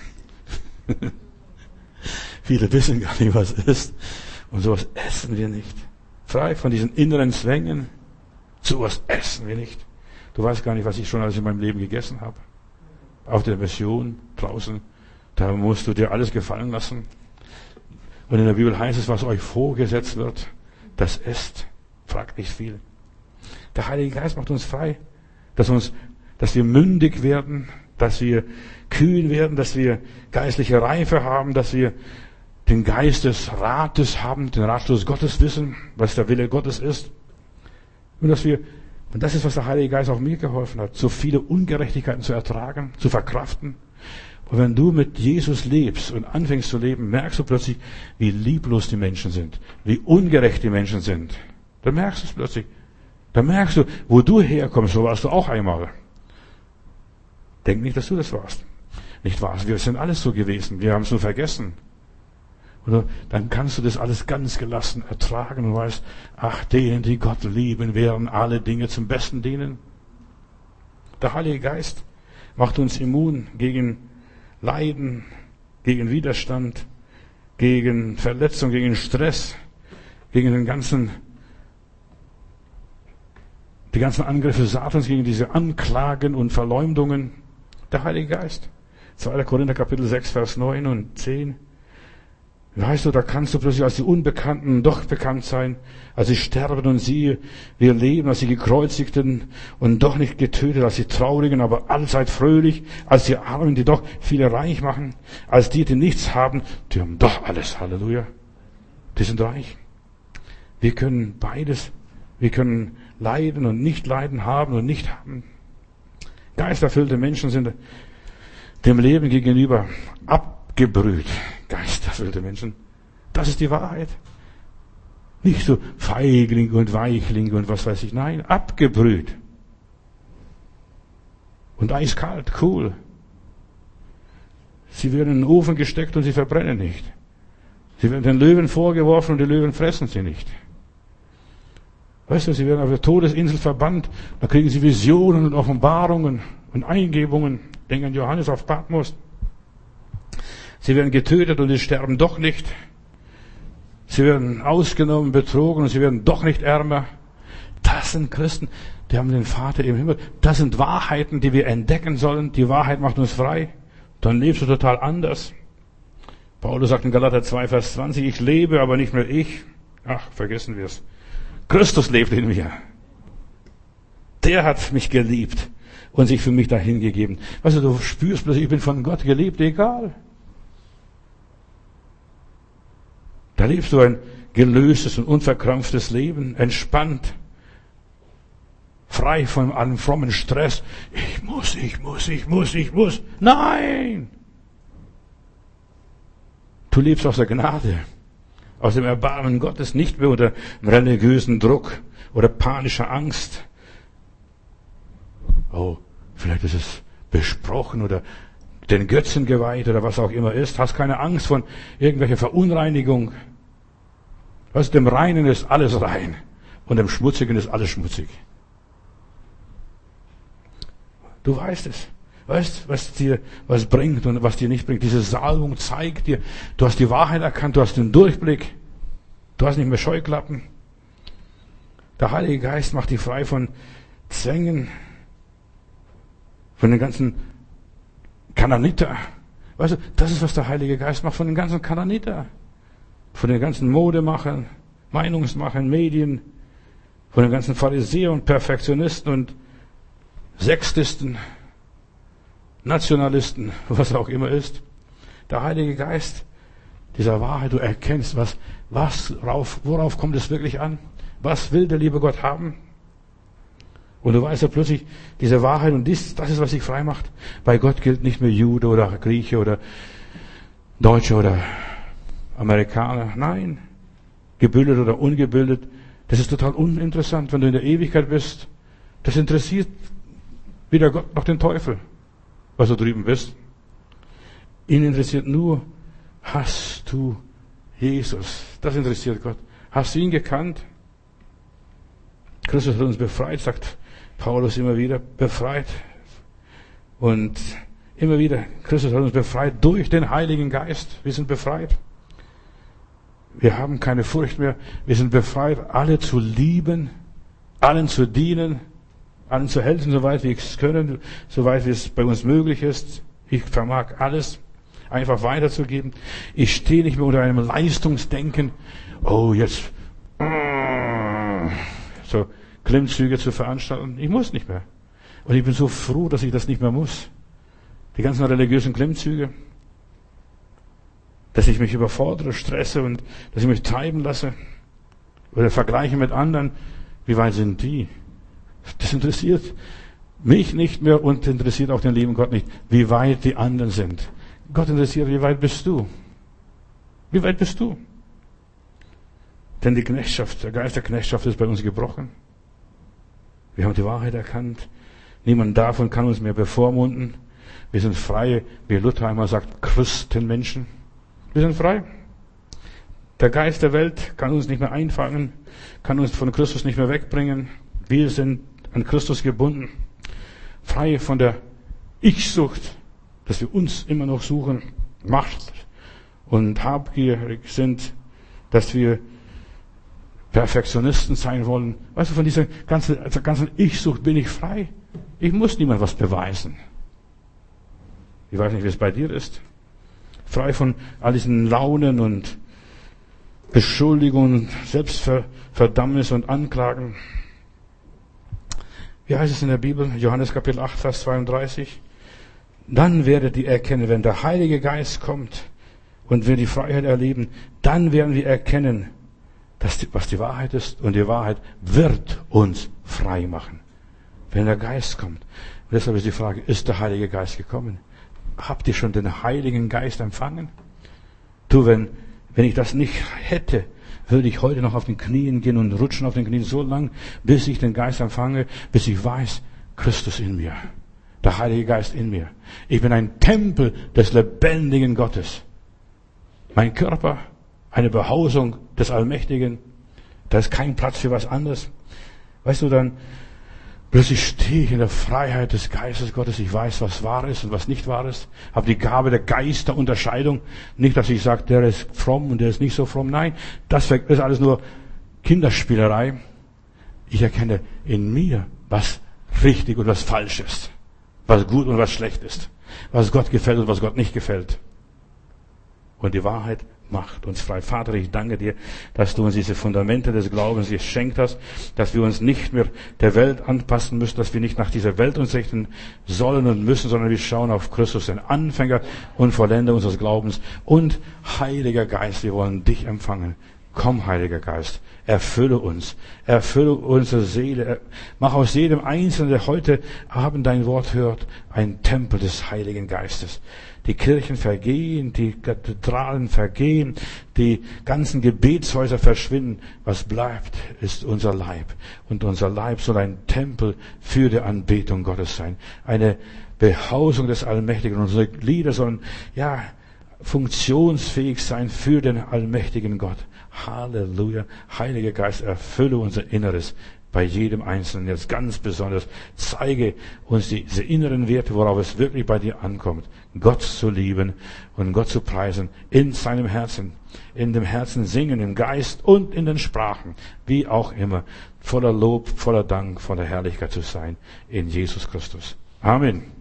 Viele wissen gar nicht, was es ist. Und sowas essen wir nicht. Frei von diesen inneren Zwängen. Sowas essen wir nicht. Du weißt gar nicht, was ich schon alles in meinem Leben gegessen habe. Auf der Mission draußen. Da musst du dir alles gefallen lassen. Und in der Bibel heißt es, was euch vorgesetzt wird, das esst. Fragt nicht viel. Der Heilige Geist macht uns frei, dass uns, dass wir mündig werden, dass wir kühn werden, dass wir geistliche Reife haben, dass wir den Geist des Rates haben, den Ratschluss Gottes wissen, was der Wille Gottes ist. Und dass wir, und das ist, was der Heilige Geist auch mir geholfen hat, so viele Ungerechtigkeiten zu ertragen, zu verkraften. Und wenn du mit Jesus lebst und anfängst zu leben, merkst du plötzlich, wie lieblos die Menschen sind, wie ungerecht die Menschen sind. Dann merkst du es plötzlich. Dann merkst du, wo du herkommst, so warst du auch einmal. Denk nicht, dass du das warst. Nicht wahr? Wir sind alles so gewesen. Wir haben es nur vergessen. Oder dann kannst du das alles ganz gelassen ertragen und weißt, ach, denen, die Gott lieben, werden alle Dinge zum Besten dienen. Der Heilige Geist macht uns immun gegen Leiden, gegen Widerstand, gegen Verletzung, gegen Stress, gegen den ganzen Die ganzen Angriffe Satans, gegen diese Anklagen und Verleumdungen. Der Heilige Geist. zweiter Korinther Kapitel sechs, Vers neun und zehn. Weißt du, da kannst du plötzlich als die Unbekannten doch bekannt sein, als sie sterben und sie, wir leben, als die Gekreuzigten und doch nicht getötet, als die Traurigen, aber allzeit fröhlich, als die Armen, die doch viele reich machen, als die, die nichts haben, die haben doch alles. Halleluja. Die sind reich. Wir können beides. Wir können leiden und nicht leiden, haben und nicht haben. Geisterfüllte Menschen sind dem Leben gegenüber abgebrüht. Geisterfüllte Menschen. Das ist die Wahrheit. Nicht so Feigling und Weichling und was weiß ich. Nein, abgebrüht. Und eiskalt, cool. Sie werden in den Ofen gesteckt und sie verbrennen nicht. Sie werden den Löwen vorgeworfen und die Löwen fressen sie nicht. Weißt du, sie werden auf der Todesinsel verbannt, da kriegen sie Visionen und Offenbarungen und Eingebungen. Denk an Johannes auf Patmos. Sie werden getötet und sie sterben doch nicht. Sie werden ausgenommen, betrogen und sie werden doch nicht ärmer. Das sind Christen, die haben den Vater im Himmel. Das sind Wahrheiten, die wir entdecken sollen. Die Wahrheit macht uns frei. Dann lebst du total anders. Paulus sagt in Galater zwei, Vers zwanzig, ich lebe, aber nicht mehr ich. Ach, vergessen wir es. Christus lebt in mir. Der hat mich geliebt und sich für mich dahingegeben. Weißt du, du spürst plötzlich, ich bin von Gott geliebt, egal. Da lebst du ein gelöstes und unverkrampftes Leben, entspannt, frei von allem frommen Stress. Ich muss, ich muss, ich muss, ich muss. Nein! Du lebst aus der Gnade. Aus dem Erbarmen Gottes, nicht mehr unter religiösen Druck oder panischer Angst. Oh, vielleicht ist es besprochen oder den Götzen geweiht oder was auch immer ist. Hast keine Angst von irgendwelcher Verunreinigung. Aus dem Reinen ist alles rein und dem Schmutzigen ist alles schmutzig. Du weißt es. Weißt, was dir was bringt und was dir nicht bringt. Diese Salbung zeigt dir, du hast die Wahrheit erkannt, du hast den Durchblick, du hast nicht mehr Scheuklappen. Der Heilige Geist macht dich frei von Zwängen, von den ganzen Kananiter. Weißt du, das ist, was der Heilige Geist macht, von den ganzen Kananiter, von den ganzen Modemachern, Meinungsmachern, Medien, von den ganzen Pharisäern und Perfektionisten und Sextisten, Nationalisten, was auch immer ist. Der Heilige Geist, dieser Wahrheit, du erkennst, was, was, worauf kommt es wirklich an? Was will der liebe Gott haben? Und du weißt ja plötzlich, diese Wahrheit und dies, das ist, was dich frei macht. Bei Gott gilt nicht mehr Jude oder Grieche oder Deutsche oder Amerikaner. Nein. Gebildet oder ungebildet. Das ist total uninteressant, wenn du in der Ewigkeit bist. Das interessiert weder Gott noch den Teufel, was du drüben bist. Ihn interessiert nur, hast du Jesus? Das interessiert Gott. Hast du ihn gekannt? Christus hat uns befreit, sagt Paulus immer wieder, befreit. Und immer wieder, Christus hat uns befreit durch den Heiligen Geist. Wir sind befreit. Wir haben keine Furcht mehr. Wir sind befreit, alle zu lieben, allen zu dienen, allen zu helfen, soweit wir es können, soweit wie es bei uns möglich ist. Ich vermag alles einfach weiterzugeben. Ich stehe nicht mehr unter einem Leistungsdenken. Oh, jetzt so Klimmzüge zu veranstalten. Ich muss nicht mehr. Und ich bin so froh, dass ich das nicht mehr muss. Die ganzen religiösen Klimmzüge, dass ich mich überfordere, stresse und dass ich mich treiben lasse oder vergleiche mit anderen. Wie weit sind die? Das interessiert mich nicht mehr und interessiert auch den lieben Gott nicht, wie weit die anderen sind. Gott interessiert, wie weit bist du? Wie weit bist du? Denn die Knechtschaft, der Geist der Knechtschaft ist bei uns gebrochen. Wir haben die Wahrheit erkannt. Niemand darf und kann uns mehr bevormunden. Wir sind frei, wie Luther einmal sagt, Christenmenschen. Wir sind frei. Der Geist der Welt kann uns nicht mehr einfangen, kann uns von Christus nicht mehr wegbringen. Wir sind an Christus gebunden. Frei von der Ich-Sucht, dass wir uns immer noch suchen, Macht und habgierig sind, dass wir Perfektionisten sein wollen. Weißt du, von dieser ganzen, also ganzen Ich-Sucht bin ich frei. Ich muss niemand was beweisen. Ich weiß nicht, wie es bei dir ist. Frei von all diesen Launen und Beschuldigungen, Selbstverdammnis und Anklagen. Wie heißt es in der Bibel? Johannes Kapitel acht, Vers zweiunddreißig. Dann werdet ihr erkennen, wenn der Heilige Geist kommt und wir die Freiheit erleben, dann werden wir erkennen, dass die, was die Wahrheit ist, und die Wahrheit wird uns frei machen. Wenn der Geist kommt. Und deshalb ist die Frage, ist der Heilige Geist gekommen? Habt ihr schon den Heiligen Geist empfangen? Du, wenn, wenn ich das nicht hätte, würde ich heute noch auf den Knien gehen und rutschen auf den Knien so lang, bis ich den Geist empfange, bis ich weiß, Christus in mir. Der Heilige Geist in mir. Ich bin ein Tempel des lebendigen Gottes. Mein Körper, eine Behausung des Allmächtigen. Da ist kein Platz für was anderes. Weißt du, dann plötzlich stehe ich in der Freiheit des Geistes Gottes. Ich weiß, was wahr ist und was nicht wahr ist. Habe die Gabe der Geisterunterscheidung. Nicht, dass ich sage, der ist fromm und der ist nicht so fromm. Nein, das ist alles nur Kinderspielerei. Ich erkenne in mir, was richtig und was falsch ist. Was gut und was schlecht ist. Was Gott gefällt und was Gott nicht gefällt. Und die Wahrheit macht uns frei. Vater, ich danke dir, dass du uns diese Fundamente des Glaubens geschenkt hast, dass wir uns nicht mehr der Welt anpassen müssen, dass wir nicht nach dieser Welt uns richten sollen und müssen, sondern wir schauen auf Christus, den Anfänger und Vollender unseres Glaubens. Und Heiliger Geist, wir wollen dich empfangen. Komm, Heiliger Geist, erfülle uns, erfülle unsere Seele, mach aus jedem Einzelnen, der heute Abend dein Wort hört, ein Tempel des Heiligen Geistes. Die Kirchen vergehen, die Kathedralen vergehen, die ganzen Gebetshäuser verschwinden. Was bleibt, ist unser Leib. Und unser Leib soll ein Tempel für die Anbetung Gottes sein. Eine Behausung des Allmächtigen. Unsere Glieder sollen, ja, funktionsfähig sein für den allmächtigen Gott. Halleluja. Heiliger Geist, erfülle unser Inneres bei jedem Einzelnen jetzt ganz besonders. Zeige uns diese inneren Werte, worauf es wirklich bei dir ankommt. Gott zu lieben und Gott zu preisen in seinem Herzen, in dem Herzen singen, im Geist und in den Sprachen, wie auch immer, voller Lob, voller Dank, voller Herrlichkeit zu sein in Jesus Christus. Amen.